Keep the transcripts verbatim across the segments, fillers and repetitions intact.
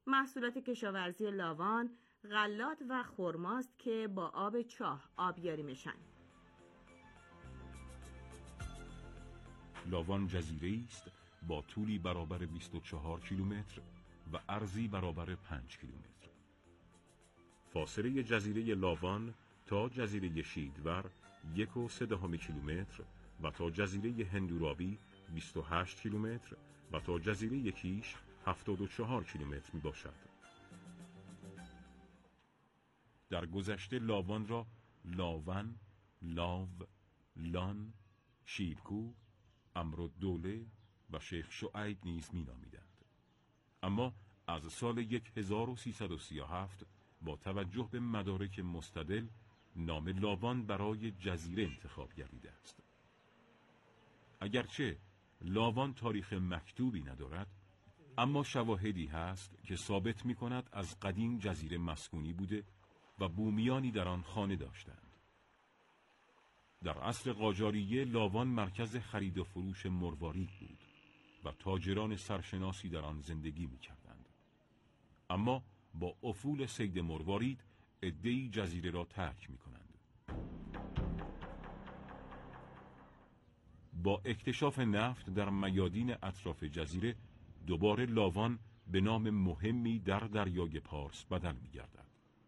محصولات کشاورزی لاوان غلات و خرماست که با آب چاه آبیاری میشن. لاوان جزیره است با طولی برابر بیست و چهار کیلومتر و عرضی برابر پنج کیلومتر. فاصله جزیره لاوان تا جزیره شیدور یک و سه دهم کیلومتر و تا جزیره هندورابی بیست و هشت کیلومتر و تا جزیره کیش هفتاد و چهار کیلومتر می باشد. در گذشته لاوان را لاون، لاو، لان، شیرکو، امرالدوله و شیخ شعیب نیز می نامیدند. اما از سال هزار و سیصد و سی و هفت با توجه به مدارک مستدل نام لاوان برای جزیره انتخاب گردیده است. اگرچه لاوان تاریخ مکتوبی ندارد، اما شواهدی هست که ثابت می کند از قدیم جزیره مسکونی بوده و بومیانی در آن خانه داشتند. در عصر قاجاریه لاوان مرکز خرید و فروش مروارید بود و تاجران سرشناسی در آن زندگی می کردند. اما با افول صید مروارید عده‌ای جزیره را ترک می کنند. با اکتشاف نفت در میادین اطراف جزیره دوباره لاوان به نام مهمی در دریای پارس بدل می گردد.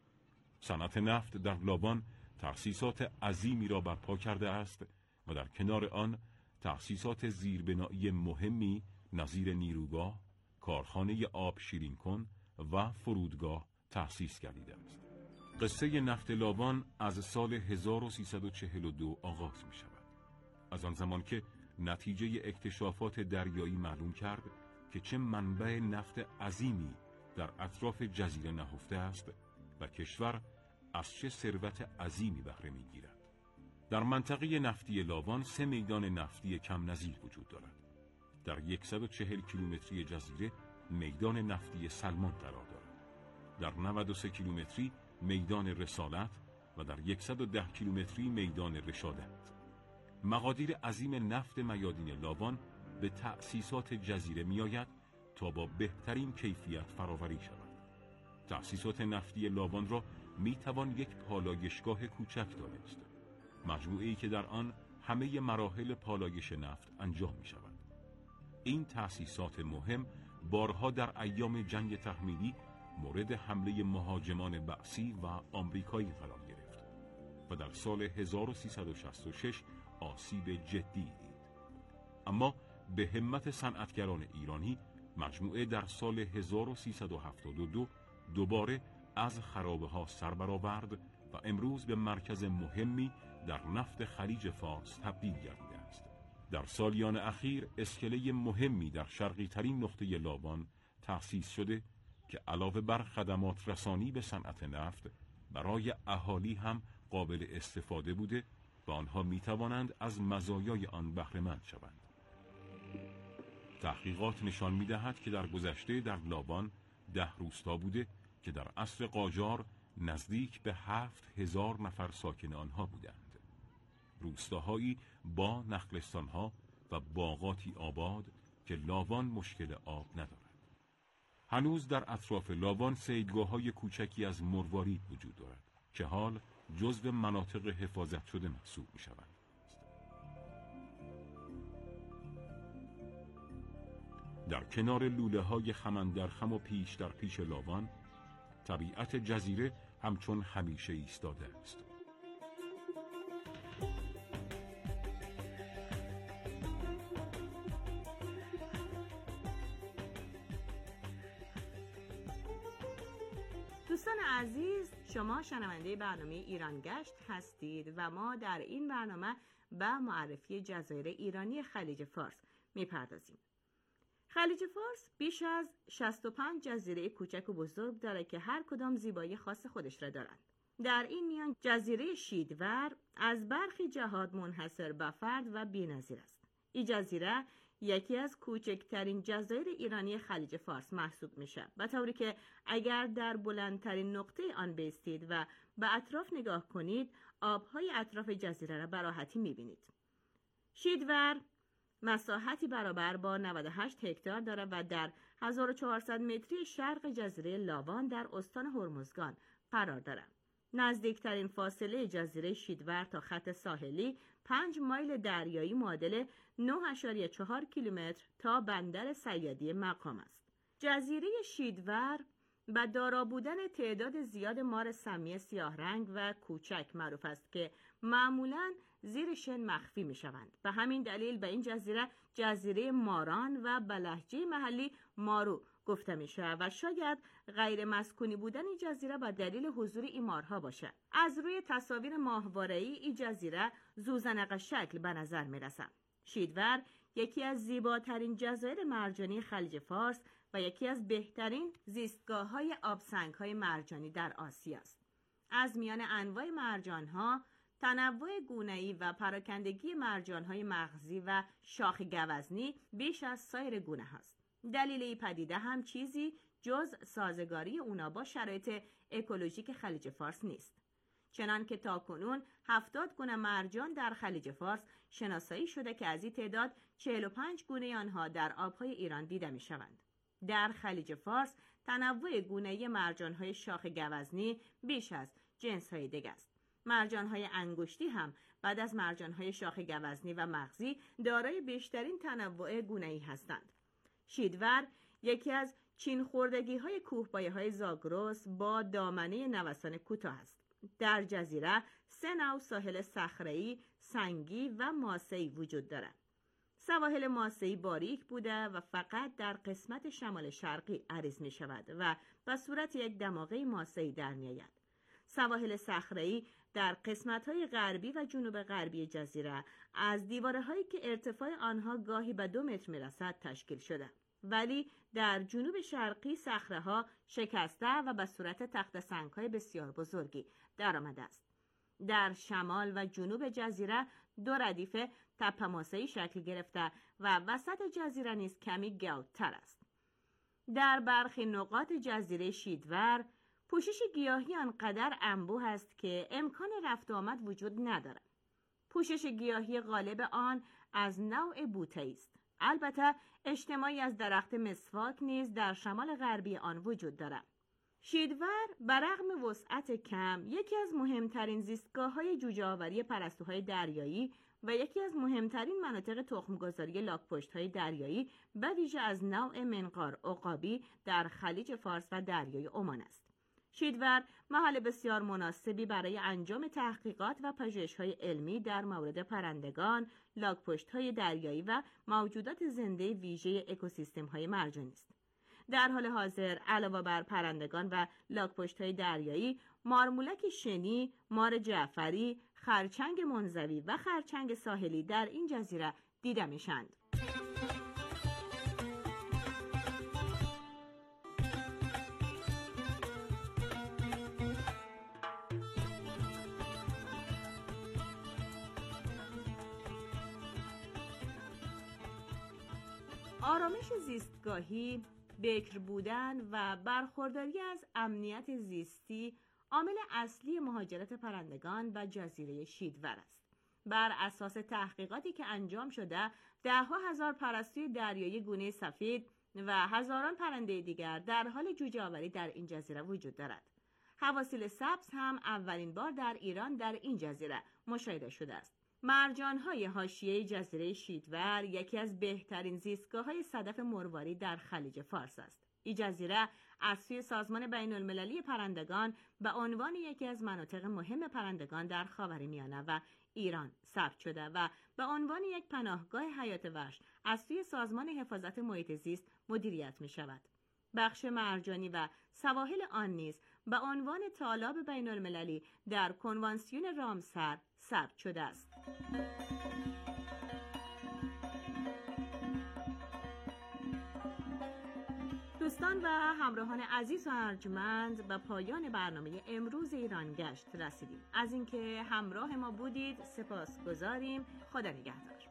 صنعت نفت در لاوان تأسیسات عظیمی را برپا کرده است و در کنار آن تأسیسات زیربنایی مهمی نظیر نیروگاه، کارخانه آب شیرین کن و فرودگاه تأسیس گردیده است. قصه نفت لاوان از سال هزار و سیصد و چهل و دو آغاز می شود. از آن زمان که نتیجه اکتشافات دریایی معلوم کرد که چه منبع نفت عظیمی در اطراف جزیره نهفته است و کشور از چه ثروت عظیمی بهره می‌گیرد. در منطقه نفتی لاوان سه میدان نفتی کم نظیر وجود دارد. در صد و چهل کیلومتری جزیره میدان نفتی سلمان قرار دارد. در نود و سه کیلومتری میدان رسالت و در صد و ده کیلومتری میدان رشادت. مقادیر عظیم نفت میادین لاوان به تأسیسات جزیره میآید تا با بهترین کیفیت فراوری شود. تأسیسات نفتی لاوان را می توان یک پالایشگاه کوچک دانست، مجموعه‌ای که در آن همه مراحل پالایش نفت انجام می شود. این تأسیسات مهم بارها در ایام جنگ تحمیلی مورد حمله مهاجمان بعثی و آمریکایی قرار گرفت و در سال هزار و سیصد و شصت و شش آسیب جدی دید. اما به همت صنعتگران ایرانی مجموعه در سال هزار و سیصد و هفتاد و دو دوباره از خرابه ها سر برآورد و امروز به مرکز مهمی در نفت خلیج فارس تبدیل گردیده است. در سالیان اخیر اسکله مهمی در شرقی ترین نقطه لاوان تأسیس شده که علاوه بر خدمات رسانی به صنعت نفت برای اهالی هم قابل استفاده بوده و آنها می توانند از مزایای آن بهره مند شوند. تحقیقات نشان می دهد که در گذشته در لاوان ده روستا بوده که در عصر قاجار نزدیک به هفت هزار نفر ساکن آنها بودند. روستاهایی با نخلستانها و باغاتی آباد که لاوان مشکل آب ندارد. هنوز در اطراف لاوان صیدگاه‌های کوچکی از مروارید وجود دارد که حال جزو مناطق حفاظت شده محسوب می شوند. در کنار لوله های خمن در خم و پیش در پیش لاوان طبیعت جزیره همچون همیشه ایستاده است. دوستان عزیز، شما شنونده برنامه ایران گشت هستید و ما در این برنامه به معرفی جزایر ایرانی خلیج فارس میپردازیم. خلیج فارس بیش از شصت و پنج جزیره کوچک و بزرگ دارد که هر کدام زیبایی خاص خودش را دارند. در این میان جزیره شیدور از برخی جهات منحصر به فرد و بی‌نظیر است. این جزیره یکی از کوچکترین جزایر ایرانی خلیج فارس محسوب میشه، به طوری که اگر در بلندترین نقطه آن بایستید و به اطراف نگاه کنید آبهای اطراف جزیره را به راحتی میبینید. شیدور مساحتی برابر با نود و هشت هکتار دارد و در هزار و چهارصد متری شرق جزیره لاوان در استان هرمزگان قرار دارد. نزدیکترین فاصله جزیره شیدور تا خط ساحلی پنج مایل دریایی معادل نه ممیز چهار کیلومتر تا بندر صیادی مقام است. جزیره شیدور با دارا بودن تعداد زیاد مار سمی سیاه رنگ و کوچک معروف است که معمولاً زیر شن مخفی می شوند. به همین دلیل به این جزیره جزیره ماران و به لهجه محلی مارو گفته می شود و شاید غیر مسکونی بودن این جزیره به دلیل حضور این مارها باشد. از روی تصاویر ماهواره‌ای این جزیره زوزنق شکل به نظر می رسد. شیدور یکی از زیباترین جزایر مرجانی خلیج فارس و یکی از بهترین زیستگاه‌های آبسنگ‌های مرجانی در آسیا است. از میان انواع مرجان‌ها تنوع گونه‌ای و پراکندگی مرجان‌های مغزی و شاخ گوزنی بیش از سایر گونه هاست. دلیل این پدیده هم چیزی جز سازگاری اونا با شرایط اکولوژیک خلیج فارس نیست. چنان که تاکنون هفتاد گونه مرجان در خلیج فارس شناسایی شده که از این تعداد چهل و پنج گونه آنها در آبهای ایران دیده می شوند. در خلیج فارس تنوع گونه‌ای مرجان‌های شاخ گوزنی بیش از جنس‌های دیگر است. مرجان‌های انگشتی هم بعد از مرجان‌های شاخ گوزنی و مغزی دارای بیشترین تنوع گونه‌ای هستند. شیدور یکی از چین خوردگی‌های کوهپایه‌های زاگرس با دامنه نوسان کوتاه است. در جزیره سه نوع ساحل صخره‌ای، سنگی و ماسه‌ای وجود دارد. سواحل ماسه‌ای باریک بوده و فقط در قسمت شمال شرقی عریض می شود و به صورت یک دماغه ماسه‌ای در می آید. سواحل صخره‌ای در قسمت‌های غربی و جنوب غربی جزیره از دیوارهایی که ارتفاع آنها گاهی به دو متر می رسد تشکیل شده. ولی در جنوب شرقی صخره‌ها شکسته و به صورت تخته سنگ‌های بسیار بزرگی در آمده است. در شمال و جنوب جزیره دو ردیف تپه ماسه‌ای شکل گرفته و وسط جزیره نیز کمی گودتر است. در برخی نقاط جزیره شیدور پوشش گیاهی آنقدر انبوه است که امکان رفت و آمد وجود ندارد. پوشش گیاهی غالب آن از نوع بوته است. البته اجتماعی از درخت مسواک نیز در شمال غربی آن وجود دارد. شیدور برغم وسعت کم یکی از مهمترین زیستگاه‌های جوجه‌آوری پرستوهای دریایی و یکی از مهمترین مناطق تخمگذاری لاک‌پشت‌های دریایی به ویژه از نوع منقار عقابی در خلیج فارس و دریای عمان است. شیدور محل بسیار مناسبی برای انجام تحقیقات و پژوهش‌های علمی در مورد پرندگان، لاک‌پشت‌های دریایی و موجودات زنده ویژه اکوسیستم‌های مرجانی است. در حال حاضر علاوه بر پرندگان و لاک‌پشت‌های دریایی، مارمولک شنی، مار جعفری، خرچنگ منزوی و خرچنگ ساحلی در این جزیره دیده میشند. آرامش زیستگاهی، بکر بودن و برخورداری از امنیت زیستی عامل اصلی مهاجرت پرندگان به جزیره شیدور است. بر اساس تحقیقاتی که انجام شده، ده‌ها هزار پرستوی دریایی گونه سفید و هزاران پرنده دیگر در حال جوجه آوری در این جزیره وجود دارد. حواسیل سبز هم اولین بار در ایران در این جزیره مشاهده شده است. مرجان‌های حاشیه جزیره شیدور یکی از بهترین زیستگاه‌های صدف مرواری در خلیج فارس است. این جزیره از سوی سازمان بین‌المللی پرندگان به عنوان یکی از مناطق مهم پرندگان در خاورمیانه و ایران ثبت شده و به عنوان یک پناهگاه حیات وحش از سوی سازمان حفاظت محیط زیست مدیریت می‌شود. بخش مرجانی و سواحل آن نیز به عنوان تالاب بین‌المللی در کنوانسیون رامسر ثبت شده است. دوستان و همراهان عزیز و ارجمند، به پایان برنامه امروز ایران گشت رسیدیم. از اینکه همراه ما بودید سپاسگزاریم. خدا نگهدار.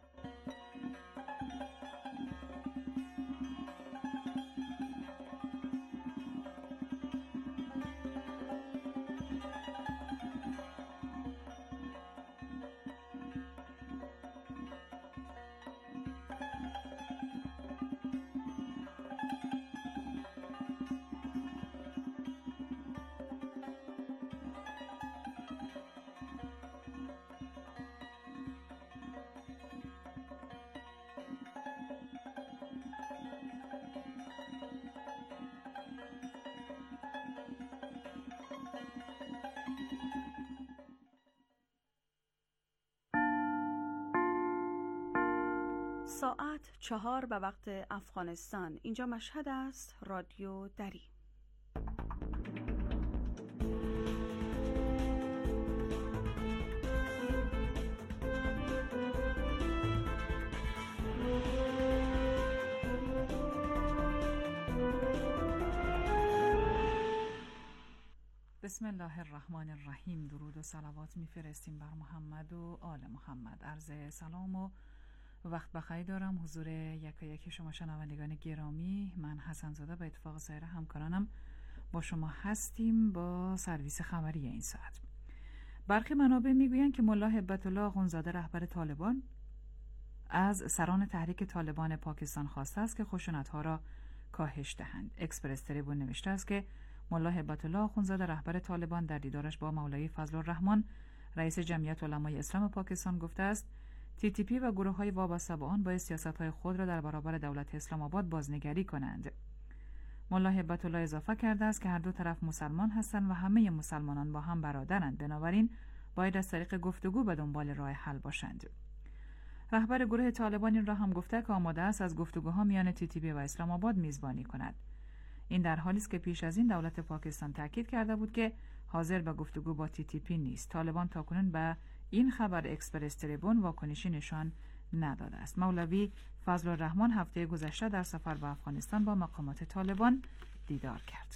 ساعت چهار به وقت افغانستان. اینجا مشهد است، رادیو دری. بسم الله الرحمن الرحیم. درود و صلوات میفرستیم بر محمد و آل محمد. عرض سلام و وقت بخیر دارم حضور یکا یکی شما شنوندگان گرامی. من حسن زاده به اتفاق سایر همکارانم با شما هستیم با سرویس خبری این ساعت. برخی منابع میگویند که ملا هبت الله آخوندزاده رهبر طالبان از سران تحریک طالبان پاکستان خواسته است که خشونت‌ها را کاهش دهند. اکسپرس تریبون نوشته است که ملا هبت الله آخوندزاده رهبر طالبان در دیدارش با مولوی فضل الرحمن رئیس جمعیت علمای اسلام پاکستان گفته است تی تی پی و گروه‌های وابسته به آن باید سیاست‌های خود را در برابر دولت اسلام آباد بازنگری کنند. ملا هبت الله اضافه کرده است که هر دو طرف مسلمان هستند و همه مسلمانان با هم برادرند، بنابراین باید از طریق گفتگو به دنبال راه حل باشند. رهبر گروه طالبان این را هم گفته که آماده است از گفتگوها میان تی تی پی و اسلام آباد میزبانی کند. این در حالی است که پیش از این دولت پاکستان تاکید کرده بود که حاضر به گفتگو با تی تی پی نیست. طالبان تاکنون به این خبر اکسپرس تریبون واکنشی نشان نداده است. مولوی فضل الرحمن هفته گذشته در سفر به افغانستان با مقامات طالبان دیدار کرد.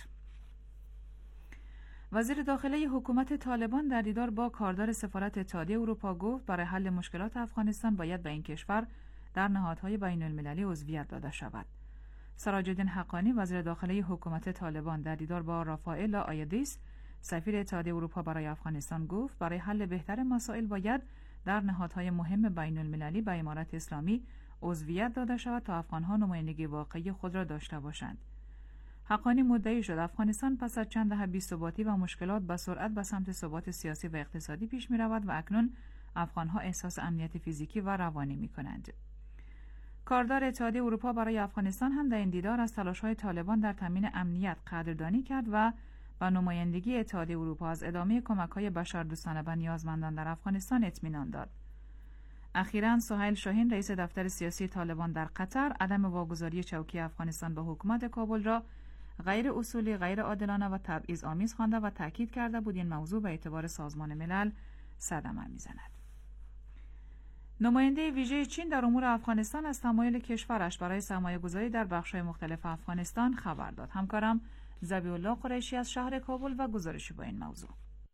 وزیر داخله حکومت طالبان در دیدار با کاردار سفارت اتحادیه اروپا گفت برای حل مشکلات افغانستان باید به این کشور در نهادهای بین المللی عضویت داده شود. سراج الدین حقانی وزیر داخله حکومت طالبان در دیدار با رافائل آیدیس سفیر اتحادیه اروپا برای افغانستان گفت برای حل بهتر مسائل باید در نهادهای مهم بین المللی به امارت اسلامی عضویت داده شود تا افغانها نمایندگی واقعی خود را داشته باشند. حقانی مدعی شد افغانستان پس از چند دهه بی‌ثباتی و مشکلات به سرعت به سمت ثبات سیاسی و اقتصادی پیش می رود و اکنون افغانها احساس امنیت فیزیکی و روانی می کنند. کاردار اتحادیه اروپا برای افغانستان هم در این دیدار از تلاش‌های طالبان در تامین امنیت قدردانی کرد و با نمایندگی اتحادیه اروپا از ادامه کمک‌های بشردوستانه به نیازمندان در افغانستان اطمینان داد. اخیراً سهیل شاهین رئیس دفتر سیاسی طالبان در قطر عدم واگذاری چوکی افغانستان به حکومت کابل را غیر اصولی، غیر عادلانه و تبعیض‌آمیز خوانده و تاکید کرده بود این موضوع به اعتبار سازمان ملل صدمه می‌زند. نماینده ویژه چین در امور افغانستان از تمایل کشورش برای سرمایه‌گذاری در بخش‌های مختلف افغانستان خبر داد. همکارم ذبیح الله قریشی از شهر کابل و گزارشی با این موضوع.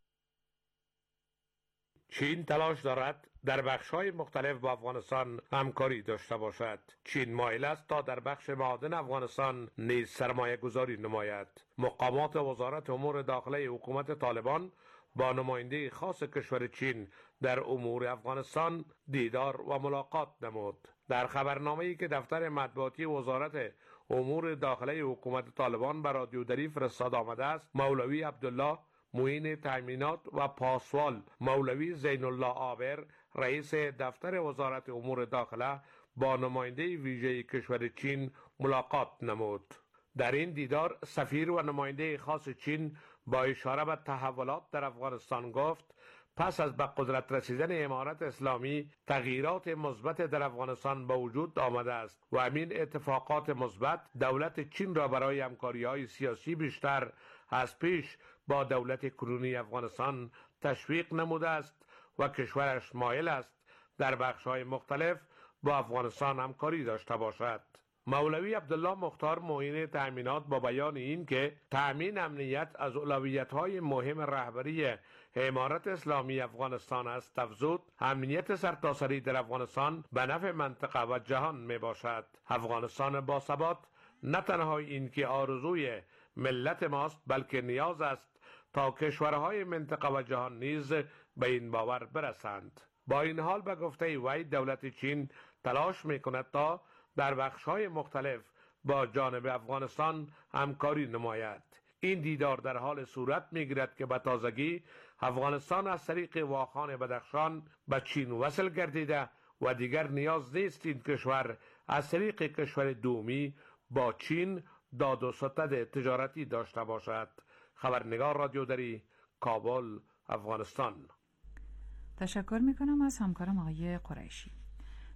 چین تلاش دارد در بخش‌های مختلف با افغانستان همکاری داشته باشد. چین مایل است تا در بخش معادن افغانستان نیز سرمایه‌گذاری نماید. مقامات وزارت امور داخله حکومت طالبان با نماینده خاص کشور چین در امور افغانستان دیدار و ملاقات نمود. در خبرنامه‌ای که دفتر مطبوعاتی وزارت امور داخله حکومت طالبان به رادیو دری فرستاد آمده است، مولوی عبدالله معین تامینات و پاسوال مولوی زین الله عابر رئیس دفتر وزارت امور داخله با نماینده ویژه کشور چین ملاقات نمود. در این دیدار سفیر و نماینده خاص چین با اشاره به تحولات در افغانستان گفت پس از به قدرت رسیدن امارت اسلامی تغییرات مثبت در افغانستان به وجود آمده است و همین اتفاقات مثبت دولت چین را برای همکاری‌های سیاسی بیشتر از پیش با دولت کنونی افغانستان تشویق نموده است و کشورش مایل است در بخش‌های مختلف با افغانستان همکاری داشته باشد. مولوی عبدالله مختار معین تأمینات با بیان این که تأمین امنیت از اولویت‌های مهم رهبری امارت اسلامی افغانستان است افزود امنیت سرتاسری در افغانستان به نفع منطقه و جهان می باشد. افغانستان باثبات نه تنها این که آرزوی ملت ماست بلکه نیاز است تا کشورهای منطقه و جهان نیز به این باور برسند. با این حال به گفته وی دولت چین تلاش می کند تا در بخش‌های مختلف با جانب افغانستان همکاری نماید. این دیدار در حال صورت می‌گیرد که به تازگی افغانستان از طریق واخان بدخشان به چین وصل گردیده و دیگر نیاز نیست این کشور از طریق کشور دومی با چین داد و ستد تجارتی داشته باشد. خبرنگار رادیو دری، کابل، افغانستان. تشکر می‌کنم از همکارم آقای قریشی.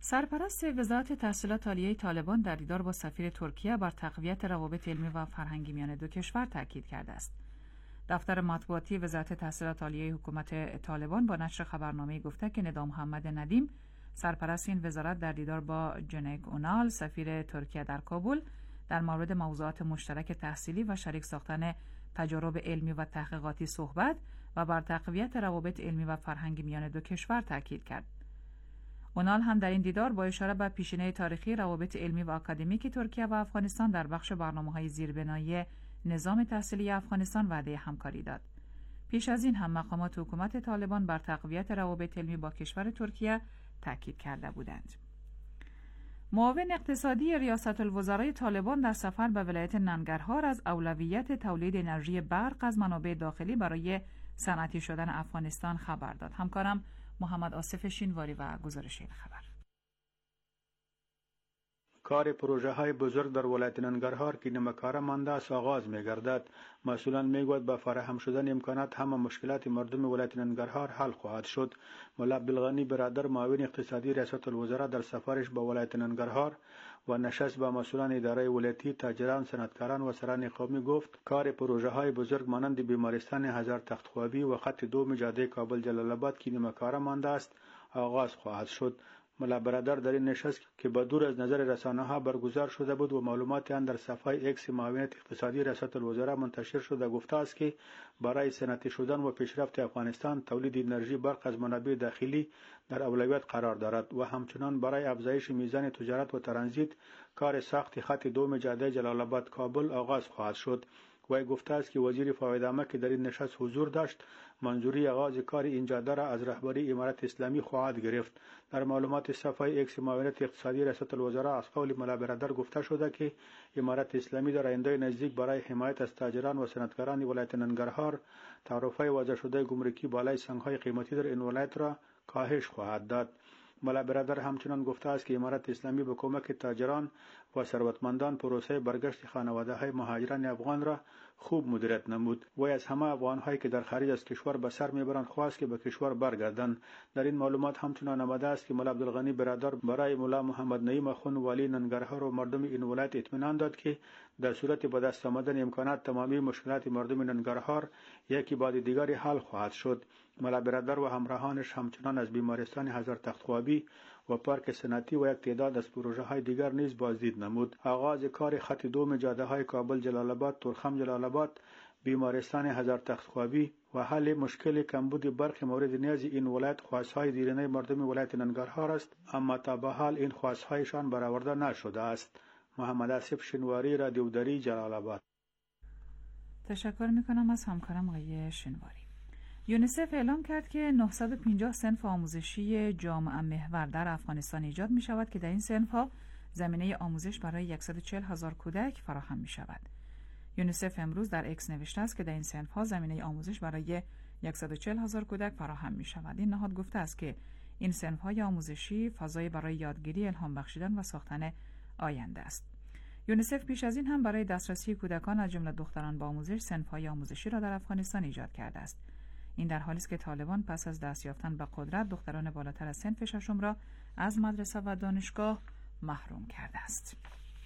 سرپرست وزارت تحصیلات عالیه طالبان در دیدار با سفیر ترکیه بر تقویت روابط علمی و فرهنگی میان دو کشور تاکید کرده است. دفتر مطبوعاتی وزارت تحصیلات عالیه حکومت طالبان با نشر خبرنامه گفته که ندا محمد ندیم، سرپرست این وزارت در دیدار با جنک اونال، سفیر ترکیه در کابل، در مورد موضوعات مشترک تحصیلی و شریک ساختن تجارب علمی و تحقیقاتی صحبت و بر تقویت روابط علمی و فرهنگی میان دو کشور تاکید کرد. اونال هم در این دیدار با اشاره به پیشینه تاریخی روابط علمی و آکادمیک ترکیه و افغانستان در بخش برنامه‌های زیربنایی نظام تحصیلی افغانستان وعده همکاری داد. پیش از این هم مقامات حکومت طالبان بر تقویت روابط علمی با کشور ترکیه تاکید کرده بودند. معاون اقتصادی ریاست الوزرای طالبان در سفر به ولایت ننگرهار از اولویت تولید انرژی برق از منابع داخلی برای صنعتی شدن افغانستان خبر داد. همکارم محمد آصف شینواری و گزارش این خبر. کار پروژه های بزرگ در ولایت ننگرهار که نمکاره مانده است آغاز می گردد. مسئولان می گوید با فراهم شدن امکانات همه مشکلات مردم ولایت ننگرهار حل خواهد شد. مولا عبدالغنی برادر معاون اقتصادی ریاست الوزراء در سفرش به ولایت ننگرهار و نشست با مسئولان اداره ولایتی، تاجران، صنعتکاران و سران قومی گفت کار پروژه های بزرگ مانند بیمارستان هزار تخت خوابی و خط دوم جاده کابل جلال آباد که نمکاره مانده است آغاز خواهد شد. مولا برادر در این نشست که به دور از نظر رسانه‌ها برگزار شده بود و معلومات آن در صفحه ایکس معاونیت اقتصادی ریاست الوزراء منتشر شده گفته است که برای صنعتی شدن و پیشرفت افغانستان تولید انرژی برق از منابع داخلی در اولویت قرار دارد و همچنان برای افزایش میزان تجارت و ترانزیت کار ساخت خط دوم جاده جلال آباد کابل آغاز خواهد شد. وی گفته است که وزیر فایده‌آمه که در این نشست حضور داشت منظوری آغاز کار این جاده را از رهبری امارت اسلامی خواهد گرفت. در معلومات صفحه ایکس معاونیت اقتصادی ریاست الوزراء از قول مولا برادر گفته شده که امارت اسلامی در آینده نزدیک برای حمایت از تاجران و صنعتکاران ولایت ننگرهار تعرفه وضع شده گمرکی بالای سنگ‌های قیمتی در این ولایت را کاهش خواهد داد. مولا برادر همچنان گفته است که امارت اسلامی به کمک تاجران و ثروتمندان پروسه برگشت خانواده‌های مهاجران افغان را خوب مدیریت نمود. وی از همه افغان‌هایی که در خارج از کشور به سر میبرند خواست که به کشور برگردند. در این معلومات همچنان آمده است که مولا عبدالغنی برادر برای مولا محمد نعیم اخوند والی ننگرهار و مردم این ولایت اطمینان داد که در صورت به دست آمدن امکانات تمامی مشکلات مردم ننگرهار یکی بعد دیگری حل خواهد شد. مولا برادر و همراهانش همچنان از بیمارستان هزار تخت خوابی و پارک صنعتی و یک تعداد از پروژه های دیگر نیز بازدید نمود. آغاز کار خط دوم جاده های کابل جلال آباد، تورخم جلال آباد، بیمارستان هزار تخت خوابی و حل مشکل کمبود برق مورد نیاز این ولایت خواستهای دیرینه مردم ولایت ننگرهار است، اما تا به حال این خواستهایشان برآورده نشده است. محمد آصف شینواری، رادیو دری، جلال آباد. تشکر میکنم از همکارم آقای شینواری. یونیسف اعلام کرد که نهصد و پنجاه صنف آموزشی جامعه محور در افغانستان ایجاد می شود که در این صنف‌ها زمینه آموزش برای صد و چهل هزار کودک فراهم می شود. یونیسف امروز در اکس نوشته است که در این صنف‌ها زمینه آموزش برای صد و چهل هزار کودک فراهم می شود. این نهاد گفته است که این صنف‌های آموزشی فضای برای یادگیری، الهام بخشیدن و ساختن آینده است. یونیسف پیش از این هم برای دسترسی کودکان از جمله دختران به آموزش صنف‌های آموزشی را در افغانستان ایجاد کرده است. این در حالی است که طالبان پس از دست یافتن به قدرت دختران بالاتر از صنف ششم را از مدرسه و دانشگاه محروم کرده است.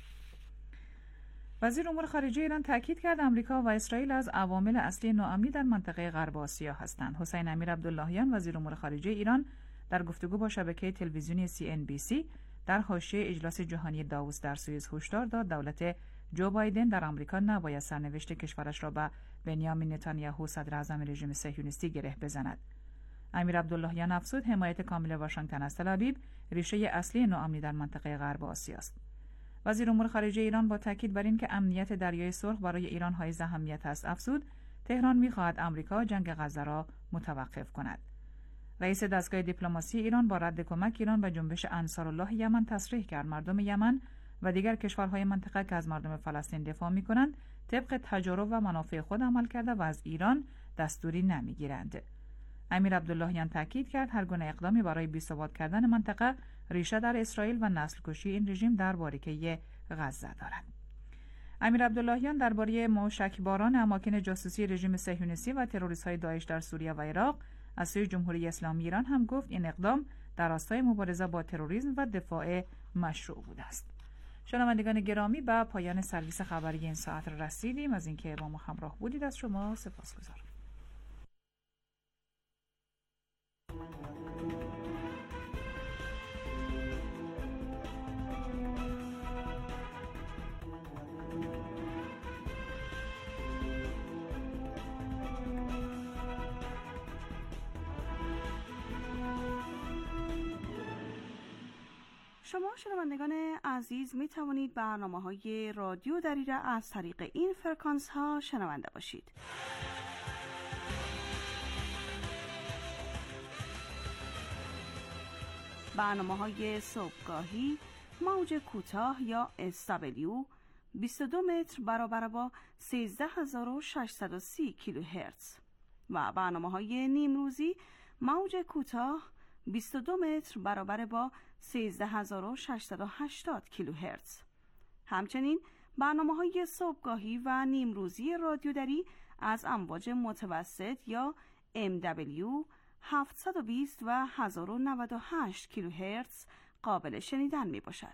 وزیر امور خارجه ایران تاکید کرد آمریکا و اسرائیل از عوامل اصلی ناامنی در منطقه غرب آسیا هستند. حسین امیر عبداللهیان وزیر امور خارجه ایران در گفتگو با شبکه تلویزیونی سی ان بی سی در حاشیه اجلاس جهانی داووس در سوئیس هشدار داد دولت جو بایدن در آمریکا نباید سرنوشت کشورش را به بنیامین نتانیاهو صدر اعظم رژیم صهیونیستی گره بزند. امیر عبداللهیان افزود حمایت کامل واشنگتن از تل‌آویو ریشه اصلی ناامنی در منطقه غرب آسیا است. وزیر امور خارجه ایران با تاکید بر اینکه امنیت دریای سرخ برای ایران حائز اهمیت است افزود تهران می‌خواهد آمریکا جنگ غزه را متوقف کند. رئیس دستگاه دیپلماسی ایران با رد کمک ایران به جنبش انصارالله یمن تصریح کرد مردم یمن و دیگر کشورهای منطقه که از مردم فلسطین دفاع می‌کنند طبق تجارب و منافع خود عمل کرده و از ایران دستوری نمی‌گیرند. امیر عبداللهیان تاکید کرد هر گونه اقدامی برای بی‌ثبات کردن منطقه ریشه در اسرائیل و نسل‌کشی این رژیم در باریکه غزه دارد. امیر عبداللهیان درباره موشکباران اماکن جاسوسی رژیم صهیونیستی و تروریست‌های داعش در سوریه و عراق از سوی جمهوری اسلامی ایران هم گفت این اقدام در راستای مبارزه با تروریسم و دفاع مشروع بوده است. شنوندگان گرامی، به پایان سرویس خبری این ساعت رسیدیم. از اینکه با ما همراه بودید از شما سپاسگزارم. شما شنوندگان عزیز می توانید برنامه‌های رادیو دری را از طریق این فرکانس ها شنونده باشید. برنامه‌های صبحگاهی موج کوتاه یا اس دبلیو بیست و دو متر برابر با سیزده هزار و ششصد و سی کیلوهرتز و برنامه‌های نیمروزی موج کوتاه بیست و دو متر برابر با سیزده هزار و ششصد و هشتاد کیلوهرتز. همچنین برنامه‌های صبحگاهی و نیمروزی رادیو دری از امواج متوسط یا ام دبلیو هفتصد و بیست و هزار و نود و هشت کیلوهرتز قابل شنیدن می باشد.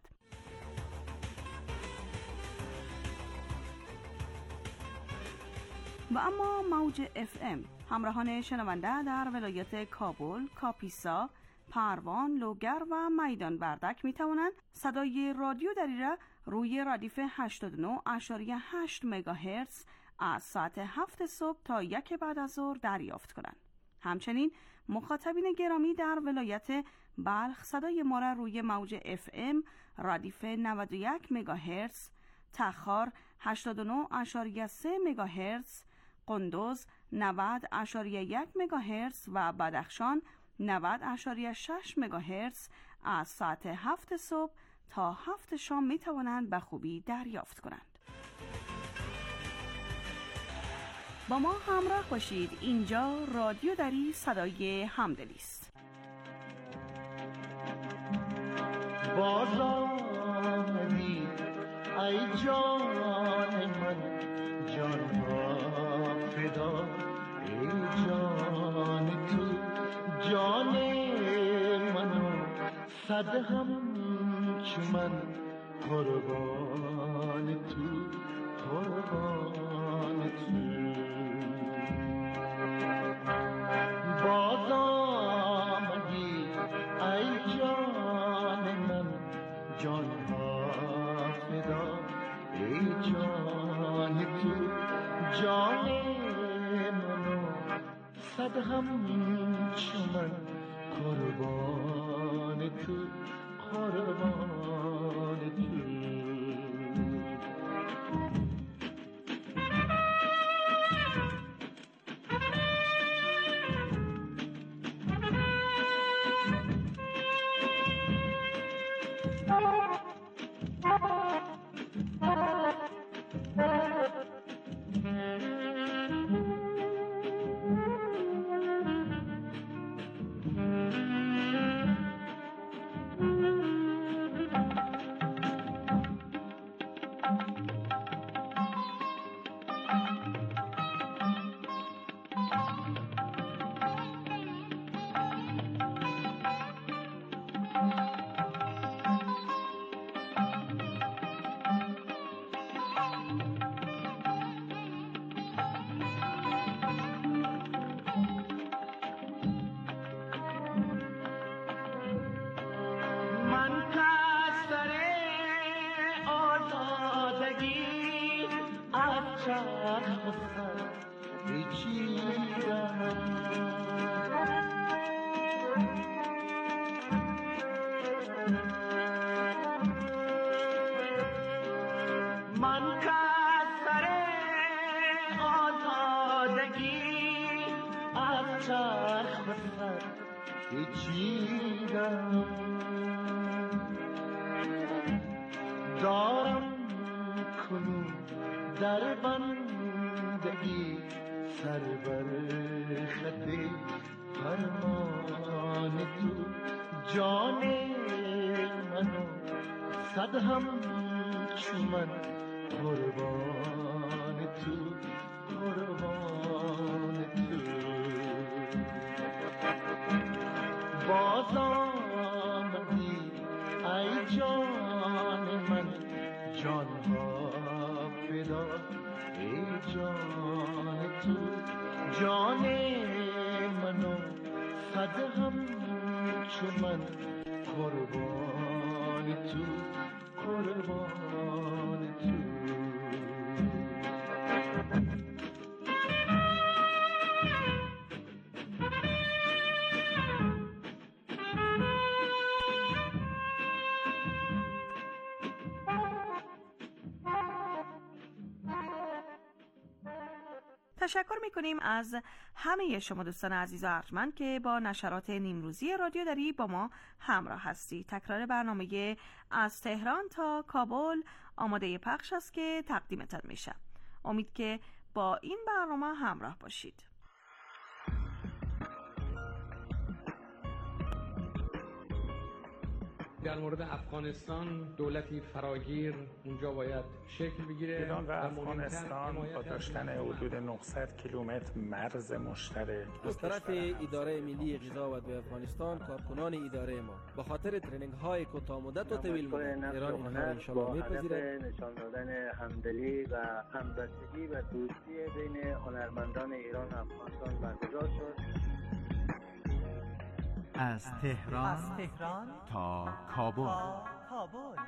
و اما موج اف ام همراهان شنونده در ولایت کابل، کاپیسا، پروان، لوگر و میدان وردک می توانند صدای رادیو دری را روی ردیف هشتاد و نه ممیز هشت مگاهرتز از ساعت هفت صبح تا یک بعد از ظهر دریافت کنند. همچنین مخاطبین گرامی در ولایت بلخ صدای ما را روی موج اف ام ردیف نود و یک مگاهرتز، تخار هشتاد و نه ممیز سه مگاهرتز، قندوز نود ممیز یک مگاهرتز و بدخشان نود ممیز شش مگاهرتز از ساعت هفت صبح تا هفت شام می توانند به خوبی دریافت کنند. با ما همراه باشید. اینجا رادیو دری صدای همدلی است. باز آمدی ای جان من، جان را فدا ای جان تو، جان منو صد همچو من، قربان تو قربان تو. باز آمدی ای جان من، جان ها فدا ای جان تو، جان منو صد همچو من، قربان تو قربان تو. من کسر آزادگی از چرخ بسر پیچیدم، دارم کنون در بندگی سر بر خط فرمان تو، جان منو صد همچو من، قربان تو قربان تو. باز تو جان منو صد همچو من قربان تو قربان تو تشکر میکنیم از همه شما دوستان عزیز و ارجمند که با نشرات نیمروزی رادیو دری با ما همراه هستی. تکرار برنامه از تهران تا کابل آماده پخش است که تقدیمتان میشه. امید که با این برنامه همراه باشید. در مورد افغانستان دولتی فراگیر اونجا باید شکل بگیره. ایران و افغانستان با داشتن حدود نهصد کیلومتر مرز مشترک از طرف اداره ملی غذا و دو افغانستان کارکنان اداره ما به خاطر ترینینگ های کوتاه مدت و طویل مدت ایران اینها ان شاء الله میپذیرد. نشان دادن همدلی و همبستگی و دوستی بین هنرمندان ایران و افغانستان برگزار شد. از تهران, از تهران تا کابل, تا کابل.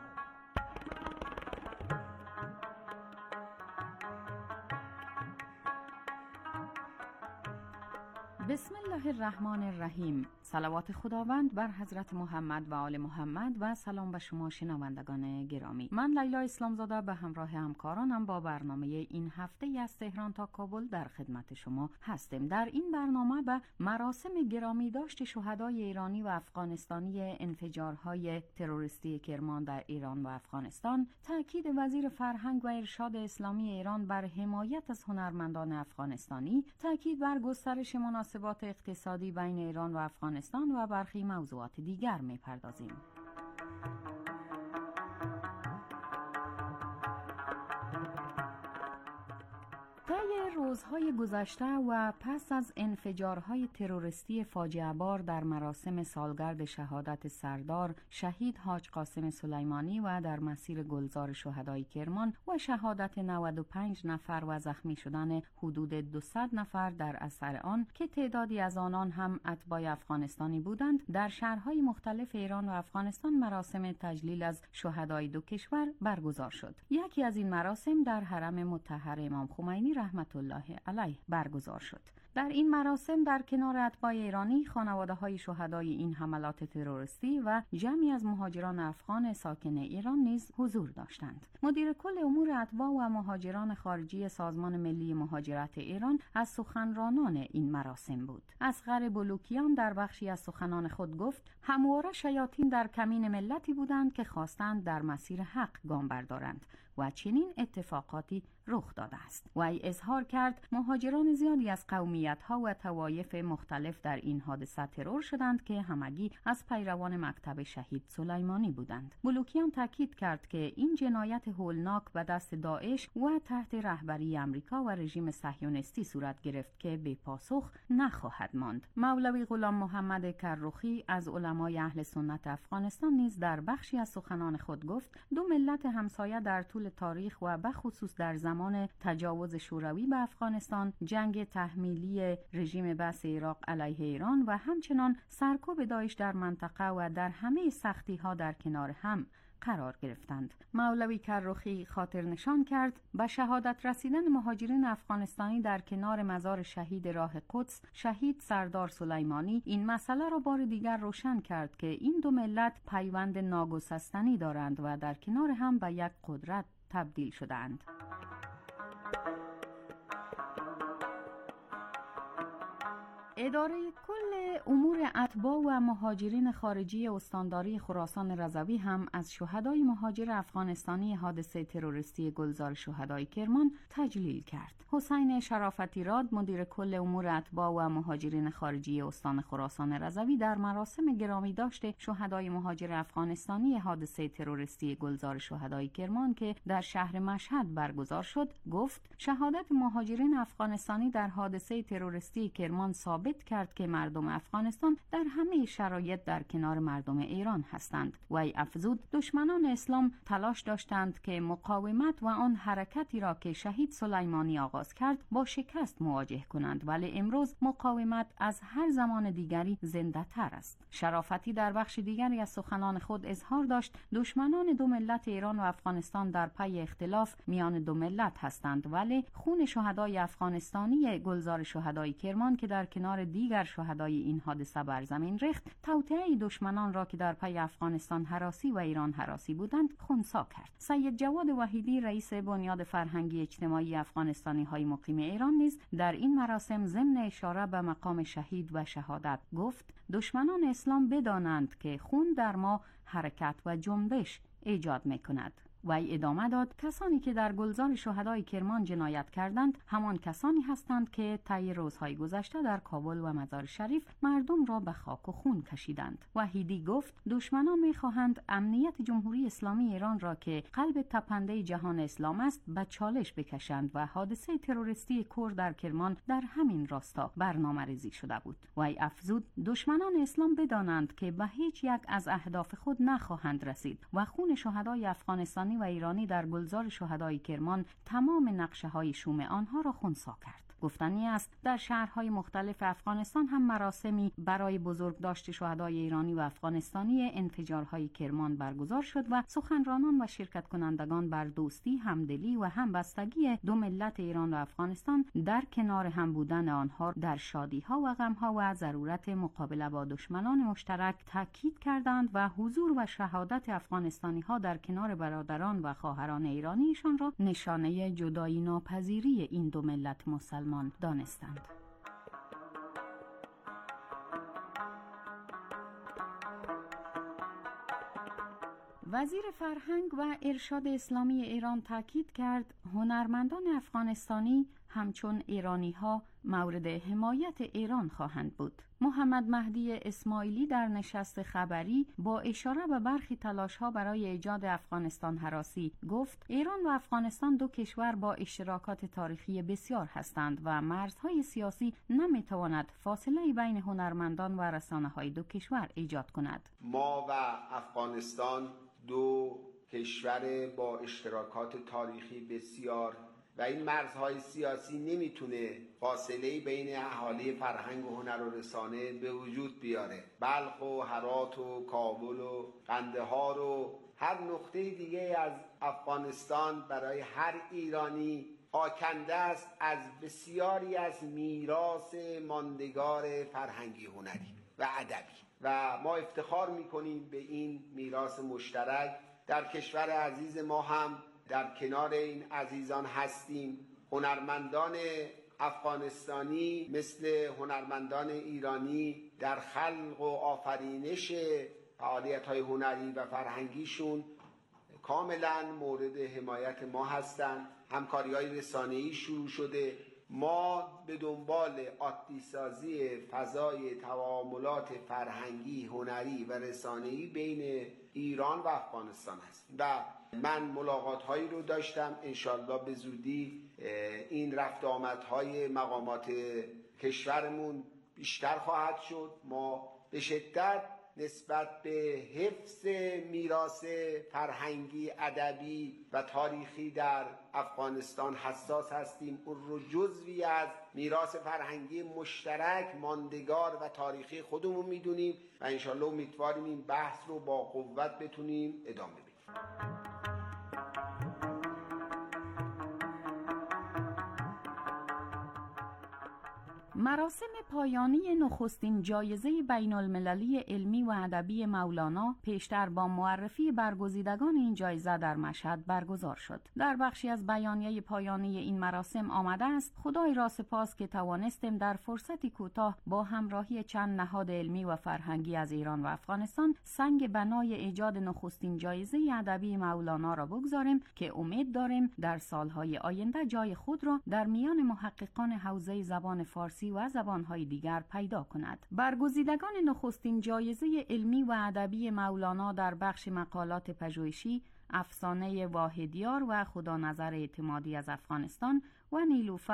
بسم الله الرحمن الرحیم. صلوات خداوند بر حضرت محمد و آل محمد و سلام به شما شنوندگان گرامی. من لیلا اسلامزاده به همراه همکارانم با برنامه این هفته از تهران تا کابل در خدمت شما هستیم. در این برنامه به مراسم گرامی داشت شهدای ایرانی و افغانستانی انفجارهای تروریستی کرمان در ایران و افغانستان، تاکید وزیر فرهنگ و ارشاد اسلامی ایران بر حمایت از هنرمندان افغانستانی، تاکید بر گسترش مناسبات اقتصادی بین ایران و افغانستان و برخی موضوعات دیگر می‌پردازیم. طی روزهای گذشته و پس از انفجارهای تروریستی فاجعه بار در مراسم سالگرد شهادت سردار شهید حاج قاسم سلیمانی و در مسیر گلزار شهدای کرمان و شهادت نود و پنج نفر و زخمی شدن حدود دویست نفر در اثر آن که تعدادی از آنان هم اتباع افغانستانی بودند، در شهرهای مختلف ایران و افغانستان مراسم تجلیل از شهدای دو کشور برگزار شد. یکی از این مراسم در حرم مطهر امام خمینی رحمت الله علیه برگزار شد. در این مراسم در کنار اتباع ایرانی، خانواده‌های شهدای این حملات تروریستی و جمعی از مهاجران افغان ساکن ایران نیز حضور داشتند. مدیر کل امور اتباع و مهاجران خارجی سازمان ملی مهاجرت ایران از سخنرانان این مراسم بود. اصغر بلوکیان در بخشی از سخنان خود گفت: همواره شیاطین در کمین ملتی بودند که خواستند در مسیر حق گام بردارند و چنین اتفاقاتی رخ داده است. وی اظهار کرد مهاجران زیادی از قومیت‌ها و طوایف مختلف در این حادثه ترور شدند که همگی از پیروان مکتب شهید سلیمانی بودند. بلوکیان تاکید کرد که این جنایت هولناک به دست داعش و تحت رهبری امریکا و رژیم صهیونیستی صورت گرفت که بی پاسخ نخواهد ماند. مولوی غلام محمد کرخی از علمای اهل سنت افغانستان نیز در بخشی از سخنان خود گفت دو ملت همسایه در طول تاریخ و به خصوص در زمان تجاوز شوروی به افغانستان، جنگ تحمیلی رژیم بعث عراق علیه ایران و همچنان سرکوب داعش در منطقه و در همه سختی ها در کنار هم قرار گرفتند. مولوی کرخی خاطر نشان کرد به شهادت رسیدن مهاجرین افغانستانی در کنار مزار شهید راه قدس شهید سردار سلیمانی این مسئله را بار دیگر روشن کرد که این دو ملت پیوند ناگسستنی دارند و در کنار هم به یک قدرت تبدیل شدند. اداره کل امور اتباع و مهاجرین خارجی استانداری خراسان رضوی هم از شهدای مهاجر افغانستانی حادثه تروریستی گلزار شهدای کرمان تجلیل کرد. حسین شرافتی راد مدیر کل امور اتباع و مهاجرین خارجی استان خراسان رضوی در مراسم گرامی داشته شهدای مهاجر افغانستانی حادثه تروریستی گلزار شهدای کرمان که در شهر مشهد برگزار شد گفت شهادت مهاجرین افغانستانی در حادثه تروریستی کرمان ثابت ثابت کرد که مردم افغانستان در همه شرایط در کنار مردم ایران هستند. وی افزود دشمنان اسلام تلاش داشتند که مقاومت و آن حرکتی را که شهید سلیمانی آغاز کرد با شکست مواجه کنند، ولی امروز مقاومت از هر زمان دیگری زنده تر است. شرافتی در بخش دیگری از سخنان خود اظهار داشت دشمنان دو ملت ایران و افغانستان در پی اختلاف میان دو ملت هستند، ولی خون شهدای افغانستانی گلزار شهدای کرمان که در کنار دیگر شهدای این حادثه بر زمین ریخت، توطئه دشمنان را که در پی افغانستان هراسی و ایران هراسی بودند خنثی کرد. سید جواد وحیدی رئیس بنیاد فرهنگی اجتماعی افغانستانی های مقیم ایران نیز در این مراسم ضمن اشاره به مقام شهید و شهادت گفت دشمنان اسلام بدانند که خون در ما حرکت و جنبش ایجاد می‌کند. وی ادامه داد کسانی که در گلزار شهدای کرمان جنایت کردند همان کسانی هستند که طی روزهای گذشته در کابل و مزار شریف مردم را به خاک و خون کشیدند. وحیدی گفت دشمنان می‌خواهند امنیت جمهوری اسلامی ایران را که قلب تپنده جهان اسلام است به چالش بکشند و حادثه تروریستی کور در کرمان در همین راستا برنامه‌ریزی شده بود. وی افزود دشمنان اسلام بدانند که به هیچ یک از اهداف خود نخواهند رسید و خون شهدای افغانستان و ایرانی در گلزار شهدای کرمان تمام نقشه‌های شوم آنها را خنثی کرد. گفتنی است در شهرهای مختلف افغانستان هم مراسمی برای بزرگداشت شهدای ایرانی و افغانستانی انفجارهای کرمان برگزار شد و سخنرانان و شرکت کنندگان بر دوستی، همدلی و همبستگی دو ملت ایران و افغانستان در کنار هم بودن آنها در شادی‌ها و غم‌ها و ضرورت مقابله با دشمنان مشترک تاکید کردند و حضور و شهادت افغانستانی‌ها در کنار برادران و خواهران ایرانیشان را نشانه جدایی ناپذیری این دو ملت مسلمان دانستند. وزیر فرهنگ و ارشاد اسلامی ایران تاکید کرد هنرمندان افغانستانی همچون ایرانی ها مورد حمایت ایران خواهند بود. محمد مهدی اسماعیلی در نشست خبری با اشاره به برخی تلاش ها برای ایجاد افغانستان هراسی گفت ایران و افغانستان دو کشور با اشتراکات تاریخی بسیار هستند و مرزهای سیاسی نمیتواند فاصله بین هنرمندان و رسانه های دو کشور ایجاد کند. ما و افغانستان دو کشور با اشتراکات تاریخی بسیار و این مرزهای سیاسی نمیتونه فاصله بین اهالی فرهنگ و هنر و رسانه به وجود بیاره. بلخ و هرات و کابل و قندهار و هر نقطه دیگه از افغانستان برای هر ایرانی آکنده است از بسیاری از میراث ماندگار فرهنگی، هنری و ادبی و ما افتخار میکنیم به این میراث مشترک. در کشور عزیز ما هم در کنار این عزیزان هستیم. هنرمندان افغانستانی مثل هنرمندان ایرانی در خلق و آفرینش فعالیت‌های هنری و فرهنگیشون کاملا مورد حمایت ما هستند. همکاری‌های رسانه‌ای شروع شده. ما به دنبال عادی‌سازی فضای تعاملات فرهنگی، هنری و رسانه‌ای بین ایران و افغانستان هستیم و من ملاقات‌هایی رو داشتم. انشالله به زودی این رفت آمدهای مقامات کشورمون بیشتر خواهد شد. ما به شدت نسبت به حفظ میراث فرهنگی، ادبی و تاریخی در افغانستان حساس هستیم. اون رو جزوی از میراث فرهنگی مشترک، ماندگار و تاریخی خودمون میدونیم و انشالله امیدواریم این بحث رو با قوت بتونیم ادامه بدیم. مراسم پایانی نخستین جایزه بین المللی علمی و ادبی مولانا پیشتر با معرفی برگزیدگان این جایزه در مشهد برگزار شد. در بخشی از بیانیه پایانی این مراسم آمده است: خدای را سپاس که توانستیم در فرصتی کوتاه با همراهی چند نهاد علمی و فرهنگی از ایران و افغانستان سنگ بنای ایجاد نخستین جایزه ادبی مولانا را بگذاریم که امید داریم در سالهای آینده جای خود را در میان محققان حوزه زبان فارسی و زبانهای دیگر پیدا کند. برگزیدگان نخستین جایزه علمی و ادبی مولانا در بخش مقالات پژوهشی افسانه واحدیار و خدا نظر اعتمادی از افغانستان و نیلوفر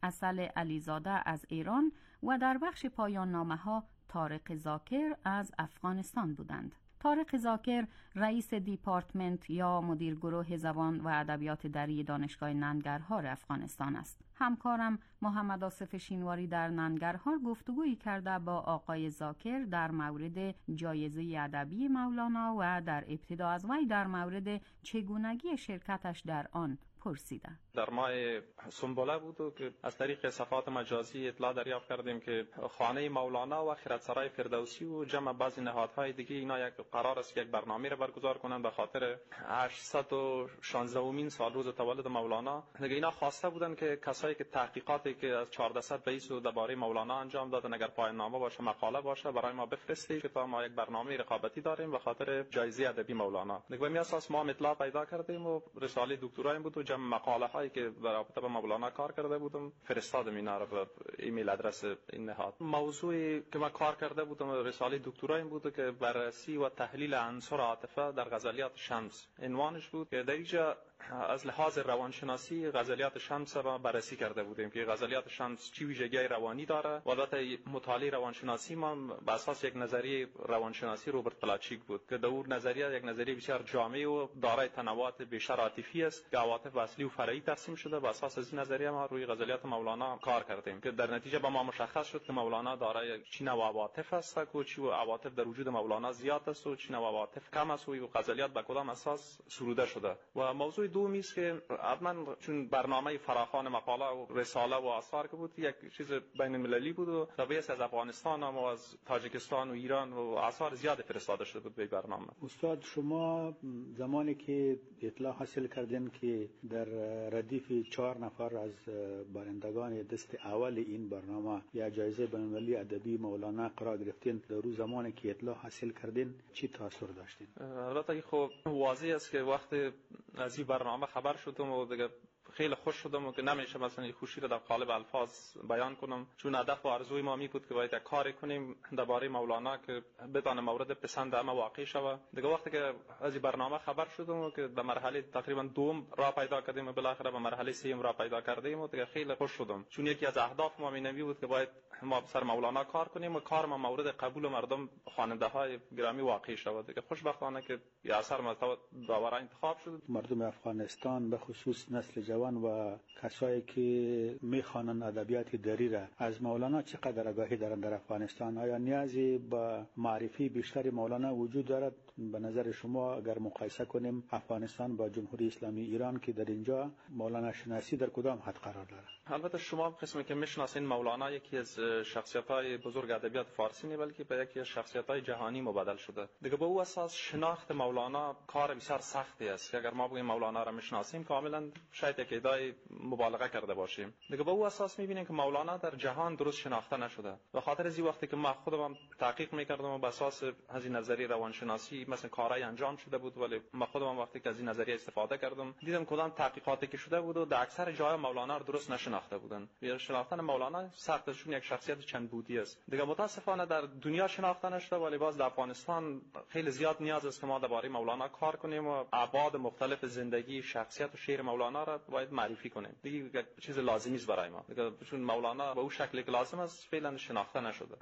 اصل علیزاده از ایران و در بخش پایان نامه ها طارق زاکر از افغانستان بودند. طارق زاکر رئیس دیپارتمنت یا مدیر گروه زبان و ادبیات دری دانشگاه ننگرهار افغانستان است. همکارم محمد آصف شینواری در ننگرهار گفتگویی کرده با آقای زاکر در مورد جایزه ادبی مولانا و در ابتدا از وی در مورد چگونگی شرکتش در آن پرسیده. در ماه سنبله بود و که از طریق صفحات مجازی اطلاع دریافت کردیم که خانه مولانا و خردسرای فردوسی و جمع بعضی نهادهای دیگه اینا یک قرار است که یک برنامه را برگزار کنند به خاطر هشتصد و شانزدهمین سال روز تولد مولانا. دیگه اینا خواسته بودن که کسایی که تحقیقاتی که از چهارصد بیست درباره مولانا انجام دادن اگر پایان نامه باشه مقاله باشه برای ما بفرستید که تا ما یک برنامه رقابتی داریم به خاطر جایزه ادبی مولانا. دیگه به می اساس ما اطلاع پیدا کردیم و رساله دکترایم بود و جمع مقاله هایی که در رابطه با مولانا کار کرده بودم فرستادم اینا رو به ایمیل آدرس این نهاد. موضوعی که ما کار کرده بودم رساله دکترایم بود که بررسی و تحلیل عنصر عاطفه در غزلیات شمس عنوانش بود که در اینجا از لحاظ روانشناسی غزلیات شمس را بررسی کرده بودیم که غزلیات شمس چی ویژگی روانی داره و البته مطالعه روانشناسی ما بر اساس یک نظریه روانشناسی روبرت پلاچیک بود که دور نظریه یک نظریه بسیار جامع و دارای تنوعات بیشتر عاطفی است که عواطف اصلی و فرعی تقسیم شده. بر اساس از این نظریه ما روی غزلیات مولانا کار کردیم که در نتیجه با ما مشخص شد که مولانا دارای چی نوع عواطف است و چی عواطف در وجود مولانا زیاد است و چی نوع عواطف کم است و غزلیات به کدام اساس سروده شده. و موضوع دومی است که حتما چون برنامه فراخوان مقاله و رساله و آثار که بود یک چیز بین المللی بود و طبیعت از افغانستان و از تاجیکستان و ایران و آثار زیاد فرستاده شده بود به برنامه. استاد شما زمانی که اطلاع حاصل کردین که در ردیف چهار نفر از برندگان دست اول این برنامه یا جایزه بین‌المللی ادبی مولانا قرار گرفتین، در روز زمانی که اطلاع حاصل کردین چی تاثیر داشتین؟ البته خب واضح است که وقتی از این برنامه خبر شدم و دیگه خیلی خوش شدم و که نمیشه مثلا این خوشی رو در قالب الفاظ بیان کنم، چون هدف و آرزوی ما می بود که باید کاری کنیم درباره مولانا که بتونه مورد پسند همه واقع شود. دیگه وقتی که از این برنامه خبر شدم و که در مرحله تقریبا دوم را پیدا کردیم و بالاخره به مرحله سوم را پیدا کردیم و دیگه خیلی خوش شدم، چون یکی از اهداف ما می بود که باید ما سر مولانا کار کنیم و کار ما مورد قبول مردم خواننده های گرامی واقع شود. دیگه خوشبختانه که این اثر ما داور انتخاب شد. مردم افغانستان به خصوص نسل جوان و کسایی که میخوانند ادبیات دری را از مولانا چقدر آگاهی دارند در افغانستان؟ آیا نیازی به معرفی بیشتر مولانا وجود دارد؟ به نظر شما اگر مقایسه کنیم افغانستان با جمهوری اسلامی ایران که در اینجا مولانا شناسی در کدام حد قرار دارد؟ البته شما قسمی که میشناسین مولانا یکی از شخصیت‌های بزرگ ادبیات فارسی نه بلکه به یکی از شخصیت‌های جهانی مبادل شده. دیگه به او اساس شناخت مولانا کار بسیار سختی است که اگر ما بگیم مولانا را میشناسیم کاملا شاید یک ادعای مبالغه کرده باشیم. دیگه به او اساس می‌بینیم که مولانا در جهان درست شناخته نشده. به خاطر از این وقتی که ما خودم تحقیق می‌کردم و بر اساس از این نظریه روانشناسی مثلا کارهای انجام شده بود، ولی ما خودم وقتی که از این نظریه استفاده کردم دیدم کدام تحقیقاتی که شده بود و در اکثر جای مولانا رو درست نشناخته بودن. یا شناختن مولانا سخت است چون یک شخصیت چند بودی است. دیگه متاسفانه در دنیا شناخته نشده، ولی باز در افغانستان خیلی زیاد نیاز است که ما درباره مولانا کار کنیم و ابعاد مختلف زندگی شخصیت و شعر مولانا را باید معرفی کنیم. دیگه یک چیز لازمی است برای ما، دیگه چون مولانا به اون شکلی که لازم است فعلا شناخته نشده.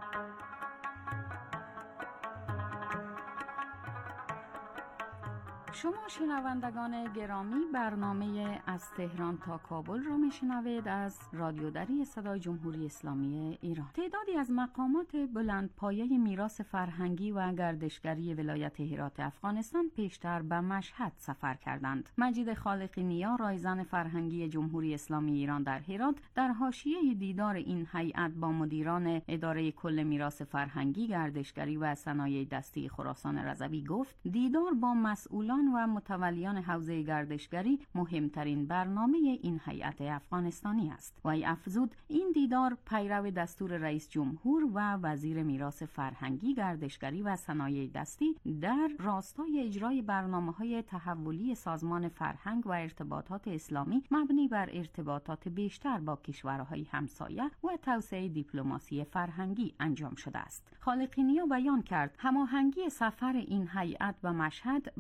شما شنوندگان گرامی برنامه از تهران تا کابل را میشنوید از رادیو دری صدای جمهوری اسلامی ایران. تعدادی از مقامات بلندپایه میراث فرهنگی و گردشگری ولایت هرات افغانستان پیشتر به مشهد سفر کردند. مجید خالقی نیا رایزن فرهنگی جمهوری اسلامی ایران در هرات در حاشیه دیدار این هیئت با مدیران اداره کل میراث فرهنگی، گردشگری و صنایع دستی خراسان رضوی گفت دیدار با مسئولان و متولیان حوزه گردشگری مهمترین برنامه این هیئت افغانستانی است. و افزود این دیدار پیرو دستور رئیس جمهور و وزیر میراث فرهنگی، گردشگری و صنایع دستی در راستای اجرای برنامه‌های تحولی سازمان فرهنگ و ارتباطات اسلامی مبنی بر ارتباطات بیشتر با کشورهای همسایه و توسعه دیپلماسی فرهنگی انجام شده است. خالقی نیا بیان کرد هماهنگی سفر این هیئت به مشهد با هدف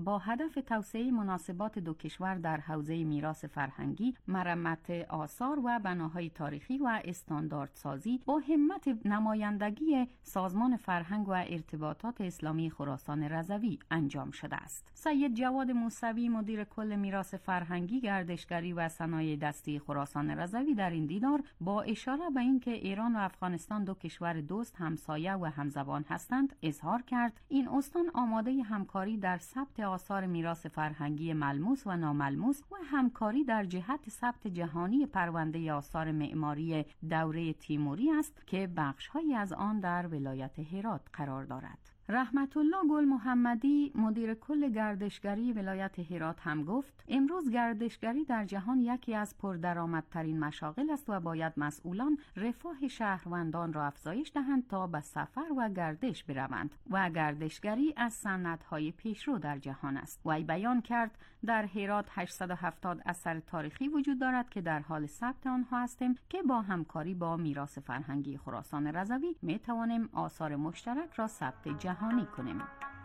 هدف توسعه مناسبات دو کشور در حوزه میراث فرهنگی، مرمت آثار و بناهای تاریخی و استانداردسازی با همت نمایندگی سازمان فرهنگ و ارتباطات اسلامی خراسان رضوی انجام شده است. سید جواد موسوی مدیر کل میراث فرهنگی، گردشگری و صنایع دستی خراسان رضوی در این دیدار با اشاره به اینکه ایران و افغانستان دو کشور دوست، همسایه و همزبان هستند، اظهار کرد این استان آماده همکاری در ثبت آثار میراث فرهنگی ملموس و ناملموس و همکاری در جهت ثبت جهانی پرونده آثار معماری دوره تیموری است که بخش‌هایی از آن در ولایت هرات قرار دارد. رحمت الله گل محمدی مدیر کل گردشگری ولایت هرات هم گفت امروز گردشگری در جهان یکی از پردرآمدترین مشاغل است و باید مسئولان رفاه شهروندان را افزایش دهند تا به سفر و گردش بروند و گردشگری از صنعت‌های پیشرو در جهان است. وی بیان کرد در هرات هشتصد و هفتاد اثر تاریخی وجود دارد که در حال ثبت آنها هستیم که با همکاری با میراث فرهنگی خراسان رضوی می توانیم آثار مشترک را ثبت جهانی کنیم.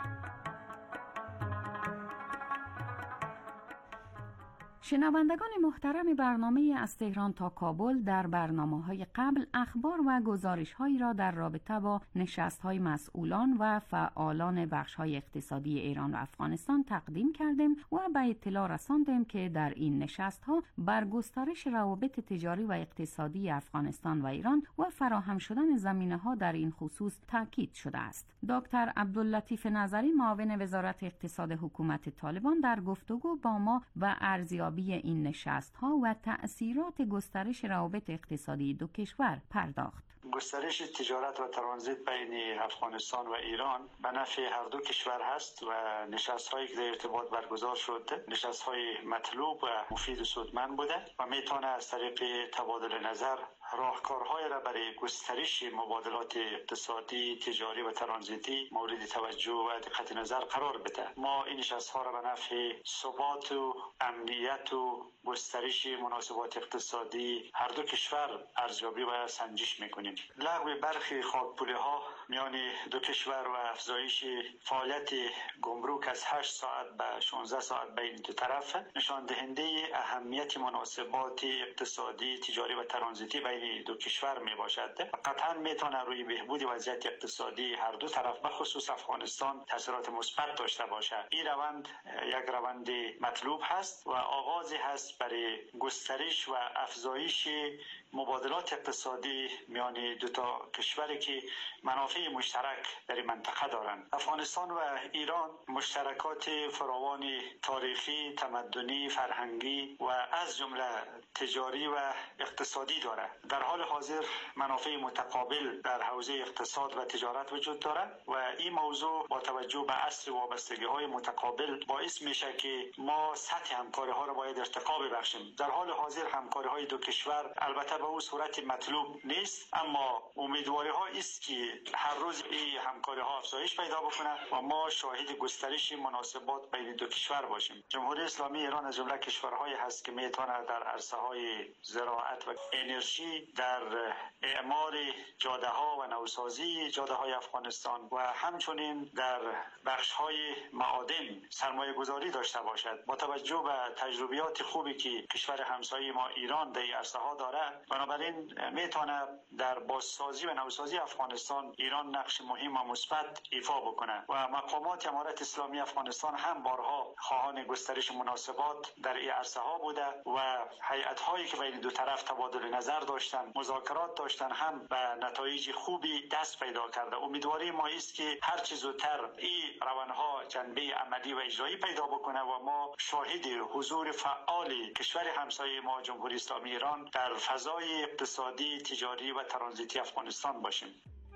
شنوندگان محترم برنامه از تهران تا کابل، در برنامه‌های قبل اخبار و گزارش‌هایی را در رابطه با نشست‌های مسئولان و فعالان بخش‌های اقتصادی ایران و افغانستان تقدیم کردیم و به اطلاع رساندیم که در این نشست‌ها بر گسترش روابط تجاری و اقتصادی افغانستان و ایران و فراهم شدن زمینه‌ها در این خصوص تاکید شده است. دکتر عبداللطیف نظری معاون وزارت اقتصاد حکومت طالبان در گفتگو با ما و ارزیابی این نشست‌ها و تأثیرات گسترش روابط اقتصادی دو کشور پرداخت. گسترش تجارت و ترانزیت بین افغانستان و ایران به نفع هر دو کشور هست و نشست‌هایی که در ارتباط برگزار شد نشست‌های مطلوب و مفید و سودمند بوده و میتونه از طریق تبادل نظر راهکارهای را برای گسترش مبادلات اقتصادی، تجاری و ترانزیتی مورد توجه و دقت نظر قرار بده. ما این نشست‌ها را به نفع ثبات و امنیت و گسترش مناسبات اقتصادی هر دو کشور ارزیابی و سنجش میکنیم. لغو برخی خاکپوله‌ها میان دو کشور و افزایش فعالیت گمرک از هشت ساعت به شانزده ساعت بین دو طرف نشان دهنده اهمیت مناسبات اقتصادی، تجاری و ترانزیتی بین دو کشور می باشد. قطعا میتونه روی بهبود وضعیت اقتصادی هر دو طرف به خصوص افغانستان تاثیرات مثبت داشته باشد. این روند یک روند مطلوب هست و آغازی هست برای گسترش و افزایش مبادلات اقتصادی میان دو تا کشوری که منافع مشترک در منطقه دارند. افغانستان و ایران مشترکات فراوان تاریخی، تمدنی، فرهنگی و از جمله تجاری و اقتصادی دارد. در حال حاضر منافع متقابل در حوزه اقتصاد و تجارت وجود دارد و این موضوع با توجه به اصل وابستگی‌های متقابل باعث میشه که ما سطح همکاری ها را باید ارتقا ببخشیم. در حال حاضر همکاری های دو کشور البته به اون صورت مطلوب نیست، اما امیدواری ها است که هر روز این همکاری ها افزایش پیدا بکنه و ما شاهد گسترش مناسبات بین دو کشور باشیم. جمهوری اسلامی ایران از جمله کشورهایی هست که میتونه در عرصه های زراعت و انرژی، در اعمار جاده ها و نوسازی جاده های افغانستان و همچنین در بخش های معادن سرمایه گذاری داشته باشد. با توجه به تجربیات خوبی که کشور همسایه ما ایران در این عرصه ها دارد، بنابراین میتونه در بازسازی و نوسازی افغانستان ایران نقش مهم و مثبت ایفا بکنه و مقامات امارت اسلامی افغانستان هم بارها خواهان گسترش مناسبات در این عرصه ها بوده و هیئت هایی که بین دو طرف تبادل نظر داشتن، مذاکرات داشتن، هم به نتایج خوبی دست پیدا کرده. امیدواری ما است که هر چه زودتر این روندها جنبه عملی و اجرایی پیدا بکنه و ما شاهد حضور فعال کشور همسایه ما جمهوری اسلامی ایران در فضای اقتصادی، تجاری و ترانزیتی افغانستان باشیم.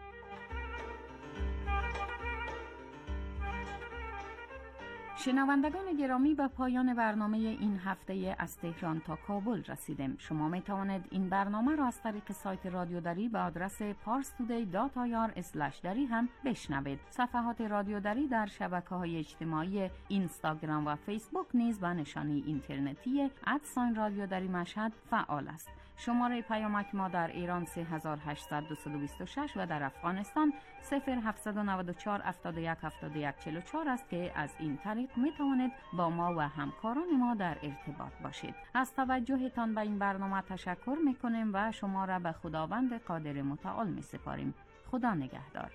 شنوندگان گرامی، به پایان برنامه این هفته از تهران تا کابل رسیدیم. شما می توانید این برنامه را از طریق سایت رادیو دری به آدرس پارس تودی دات آی آر اسلش دری هم بشنوید. صفحات رادیو دری در شبکه‌های اجتماعی اینستاگرام و فیسبوک نیز به نشانی اینترنتی ادساین رادیو دری مشهد فعال است. شماره پیامک ما در ایران سه هزار و هشتصد و بیست و شش و در افغانستان صفر هفتصد و نود و چهار هفتاد و یک هفتاد و یک چهل و چهار است که از این طریق می توانید با ما و همکاران ما در ارتباط باشید. از توجهتان به این برنامه تشکر می کنیم و شما را به خداوند قادر متعال می سپاریم. خدا نگهدار.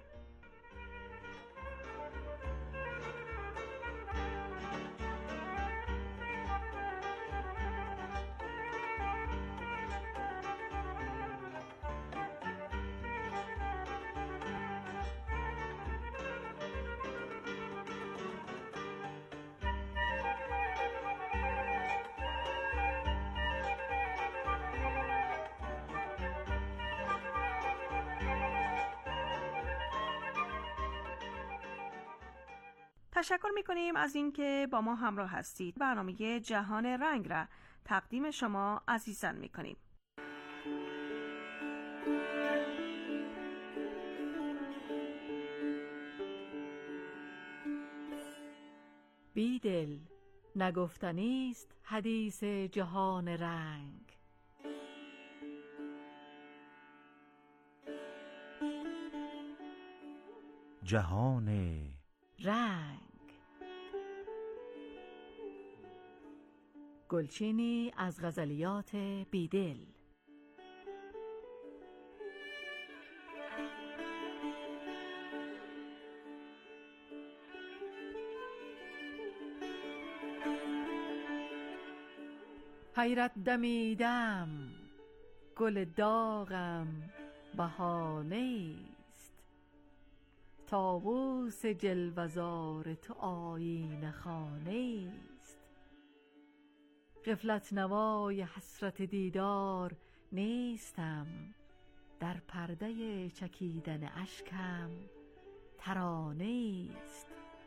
تشکر می‌کنیم از اینکه با ما همراه هستید. برنامه جهان رنگ را تقدیم شما عزیزان می‌کنیم. بیدل نگفتنیست حدیث جهان رنگ. جهان رنگ. گلچینی از غزلیات بیدل. حیرت دمیدم گل داغم بهانه‌ایست، طاووس جلوه‌زار تو آیینه خانه‌ایست. غفلت نوای حسرت دیدار نیستم، در پرده چکیدن اشکم ترانه‌ایست.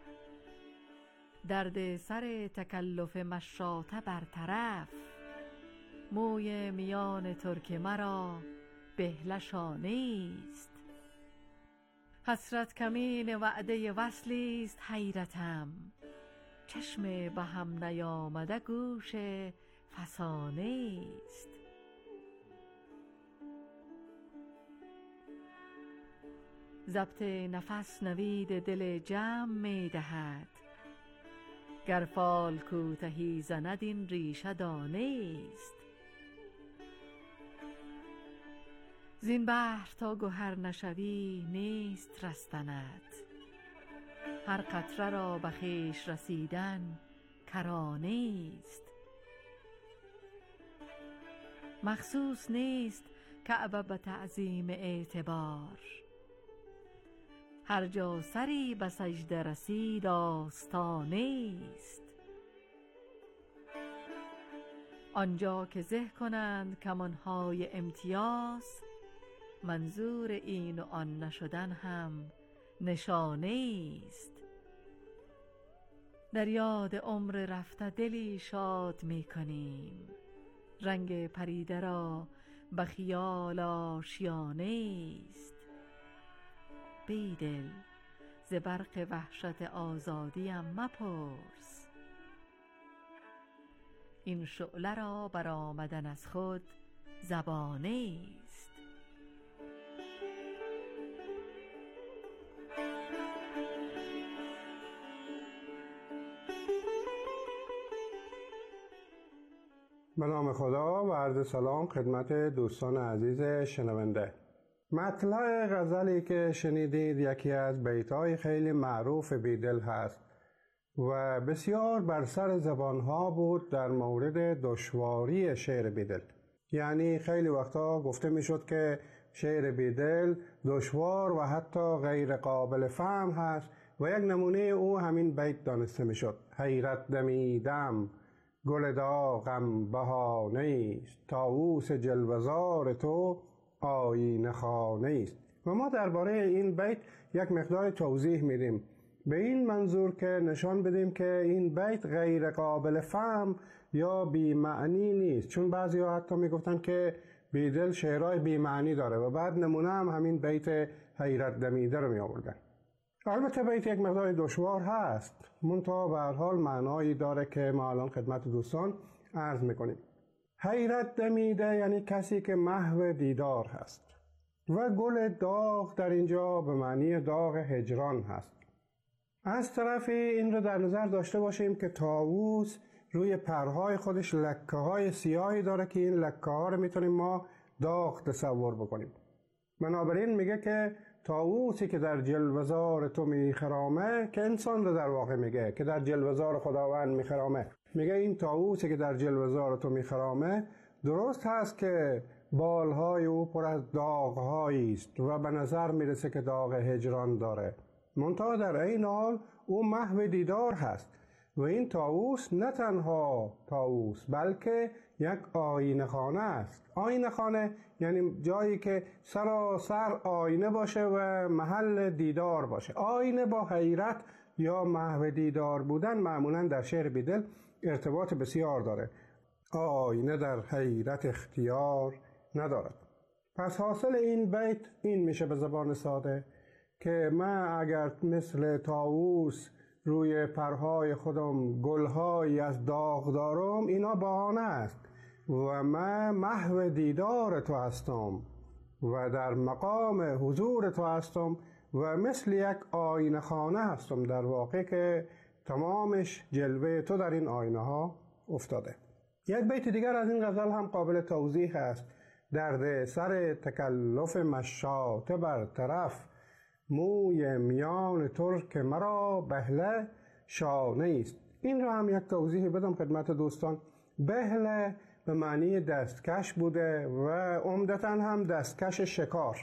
درد سر تکلف مشاطه برطرف، موی میان ترک مرا بهله شانه‌ایست. حسرت کمین وعده وصلیست حیرتم، چشم به هم نیامده گوش فسانه‌ایست. ضبط نفس نوید دل جمع می دهد، گر فال کوتهی زند این ریشه دانه‌ایست. زین بحر تا گوهر نشوی نیست رستنت، هر قطره را به خویش رسیدن کرانه‌ایست. مخصوص نیست کعبه به تعظیم اعتبار، هر جا سری به سجده رسید آستانه‌ایست. آنجا که زه کنند کمانهای امتیاز، منظور این و آن نشدن هم نشانه‌ایست. در یاد عمر رفته دلی شاد می کنیم، رنگ پریده را به خیال آشیانه‌ایست. بیدل ز برق وحشت آزادیم مپرس، این شعله را برآمدن از خود زبانه‌ایست. به نام خدا و عرض سلام خدمت دوستان عزیز شنونده. مطلع غزلی که شنیدید یکی از بیت‌های خیلی معروف بیدل هست و بسیار بر سر زبانها بود در مورد دشواری شعر بیدل. یعنی خیلی وقتا گفته میشد که شعر بیدل دشوار و حتی غیر قابل فهم هست و یک نمونه او همین بیت دانسته میشد: حیرت دمیدم گل داغم بهانه‌ایست، طاووس جلوه‌زار تو آیینه خانه‌ایست. و ما درباره این بیت یک مقدار توضیح میدیم به این منظور که نشان بدیم که این بیت غیر قابل فهم یا بی معنی نیست، چون بعضی ها حتی میگفتن که بیدل شعرهای بی معنی داره و بعد نمونه هم همین بیت حیرت دمیده رو می آوردن. البته بیت یک مقدار دشوار هست، منتها به هر حال معنایی داره که ما الان خدمت دوستان عرض میکنیم. حیرت دمیده یعنی کسی که محو دیدار هست و گل داغ در اینجا به معنی داغ هجران هست. از طرفی این رو در نظر داشته باشیم که طاووس روی پرهای خودش لکه های سیاهی داره که این لکه ها رو میتونیم ما داغ تصور بکنیم. بنابراین میگه که طاووسی که در جلوه‌زار تو میخرامه، که انسان رو در واقع میگه که در جلوه‌زار خداوند میخرامه، میگه این طاووسی که در جلوه‌زار تو میخرامه درست هست که بالهای او پر از داغ‌هایی است و به نظر میرسه که داغ هجران داره، منتها در این حال او محو دیدار هست و این طاووس نه تنها طاووس بلکه یک آینه خانه است. آینه خانه یعنی جایی که سراسر آینه باشه و محل دیدار باشه. آینه با حیرت یا محو دیدار بودن معمولا در شعر بیدل ارتباط بسیار داره. آینه در حیرت اختیار ندارد. پس حاصل این بیت این میشه به زبان ساده که من اگر مثل طاووس روی پرهای خودم گلهایی از داغ دارم، اینا بهانه است و من محو دیدار تو هستم و در مقام حضور تو هستم و مثل یک آینه خانه هستم در واقع که تمامش جلوه تو در این آینه ها افتاده. یک بیت دیگر از این غزل هم قابل توضیح است. درد سر تکلف مشاطه بر طرف، موی میان ترک مرا بهله شانه است. این رو هم یک توضیح بدم خدمت دوستان. بهله به معنی دستکش بوده و عمدتاً هم دستکش شکار،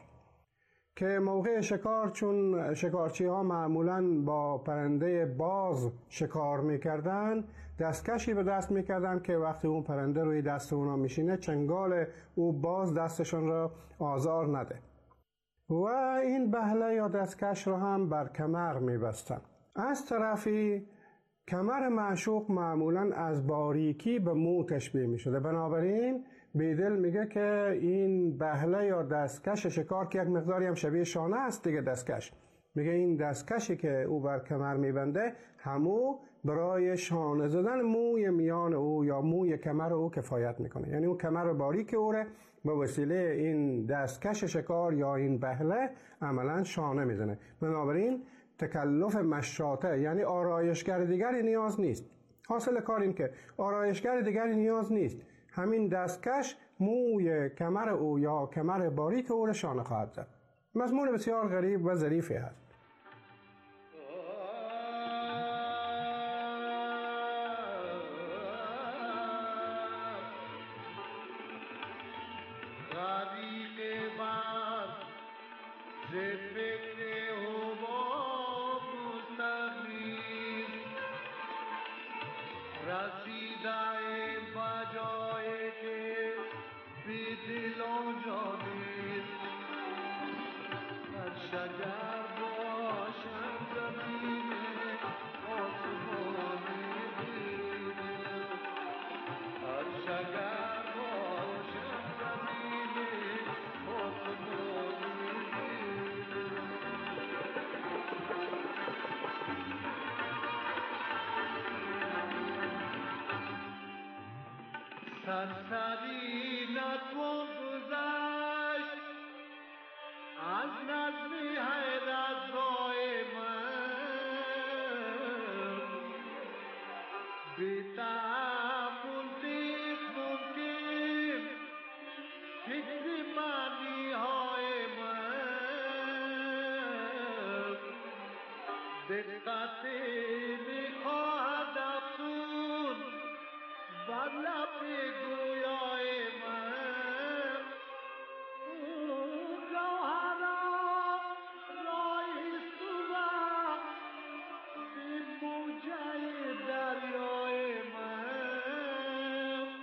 که موقع شکار چون شکارچی ها معمولاً با پرنده باز شکار میکردن، دستکشی به دست میکردن که وقتی اون پرنده روی دست اونا میشینه چنگال او باز دستشون را آزار نده. و این بهله یا دستکش رو هم بر کمر میبستن. از طرفی کمر معشوق معمولاً از باریکی به مو تشبیه میشده، بنابراین بیدل میگه که این بهله یا دستکش شکار که یک مقداری هم شبیه شانه است دیگه دستکش، میگه این دستکشی که او بر کمر میبنده همو برای شانه زدن موی میان او یا موی کمر او کفایت میکنه. یعنی اون کمر باریک او رو به وسیله این دستکش شکار یا این بهله عملا شانه میزنه. بنابراین تکلف مشاطه یعنی آرایشگر دیگری نیاز نیست. حاصل کار این که آرایشگر دیگری نیاز نیست، همین دستکش موی کمر او یا کمر باریک او را شانه خواهد زد. مضمون بسیار غریب و ظریفی هست. سرسری نتوان گذشت از نظمی حیرت رای من، بی تعمل نیست ممکن فکر معنی های من، دقتی میخواهد افزون بر لب گویای من، جوهرا رایست و این موجه دریای من،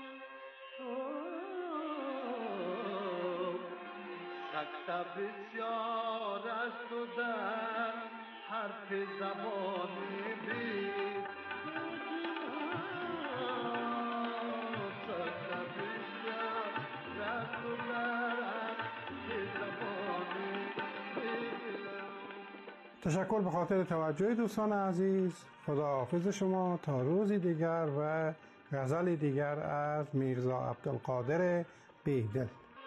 سکته بسیار است و در حرف زبانی بید، تشکر به خاطر توجه دوستان عزیز. خداحافظ شما تا روزی دیگر و غزل دیگر از میرزا عبدالقادر بهدل.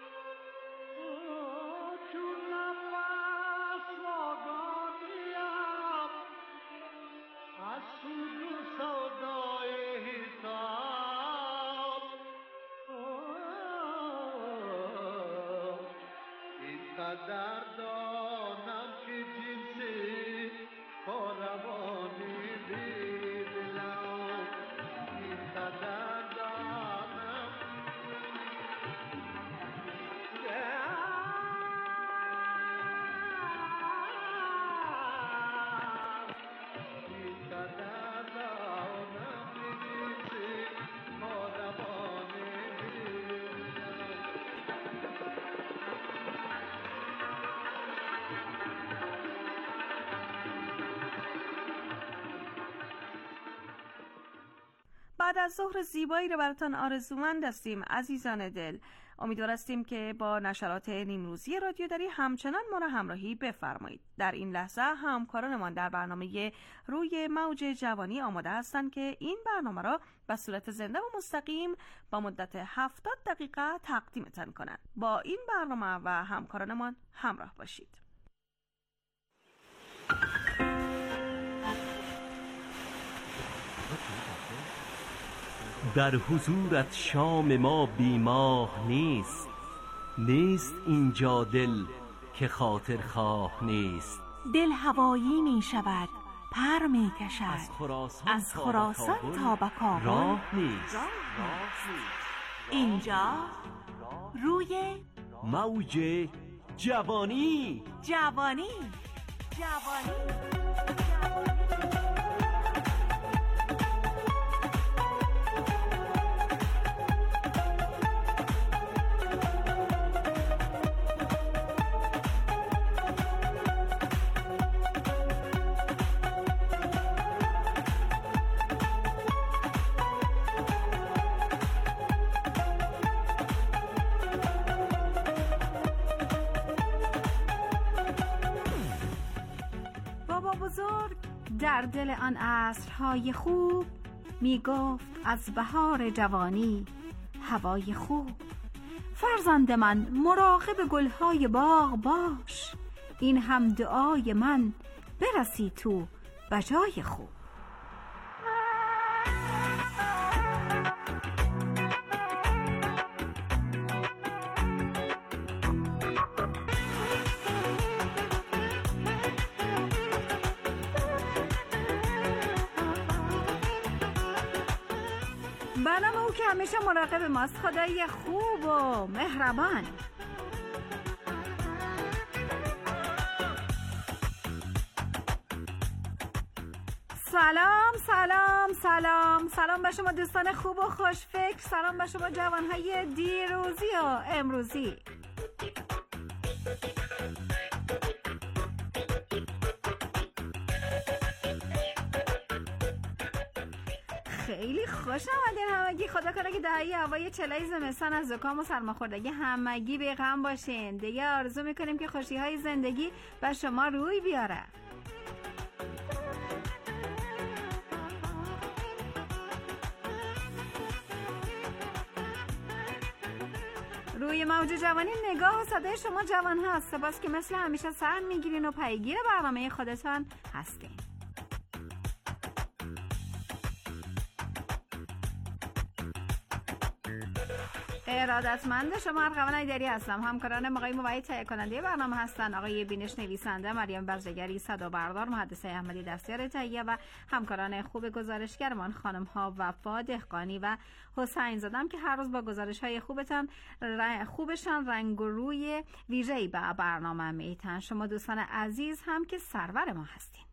بعد از ظهر زیبایی رو براتان آرزومند هستیم عزیزان دل. امیدوار هستیم که با نشرات نیمروزی رادیو دری همچنان ما را همراهی بفرمایید. در این لحظه همکارانمان در برنامه روی موج جوانی آماده هستند که این برنامه را به صورت زنده و مستقیم با مدت هفتاد دقیقه تقدیمتان کنند. با این برنامه و همکارانمان همراه باشید. در حضورت شام ما بیماه نیست، نیست اینجا دل که خاطر خواه نیست. دل هوایی می شود، پر می کشد، از خراسان, از خراسان تا به کابل راه نیست. اینجا روی موج جوانی جوانی جوانی بزرگ در دل آن عصرهای خوب می گفت از بهار جوانی هوای خوب. فرزند من مراقب گلهای باغ باش، این هم دعای من برسی تو بجای خوب. برنامه او که همیشه مراقب ماست، خدای خوب و مهربان. سلام سلام سلام سلام به شما دوستان خوب و خوشفکر، سلام به شما جوانهای دیروزی و امروزی. خیلی خوش آمدین همگی. خدا کنه که در این هوای چلای زمستان از زکام و سرماخوردگی همگی به غم باشین. دیگه آرزو میکنیم که خوشی های زندگی به شما روی بیاره. روی موج جوانی نگاه و صدای شما جوان هست. سپاس که مثل همیشه سر میگیرین و پیگیر برنامه خودتان هستین. ارادتمند شما ارغوان ایدری هستم. همکاران آقای موحد تهیه کننده برنامه هستن، آقای بینش نویسنده، مریم برزگری صدا بردار، مهندس احمدی دستیار تهیه و همکاران خوب گزارشگرمان خانم ها وفا دهقانی و حسین زادم که هر روز با گزارش های خوبتان خوبشان رنگ و روی ویژه‌ای به برنامه میتن. شما دوستان عزیز هم که سرور ما هستین.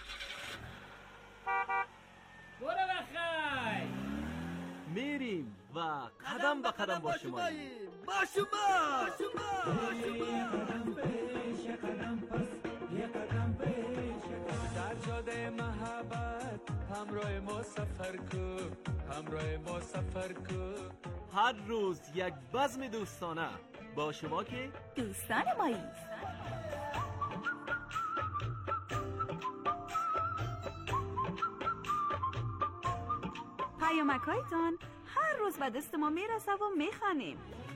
برو بخیر میریم و قدم به قدم با شما با شما قدم پیش قدم پس یه قدم پیش در جاده محبت همراه ما سفر کو همراه ما سفر کو. هر روز یک بزم دوستانه با شما که دوستان مایی. پیامک هایتان هر روز به دست ما میرسه و میخوانیم.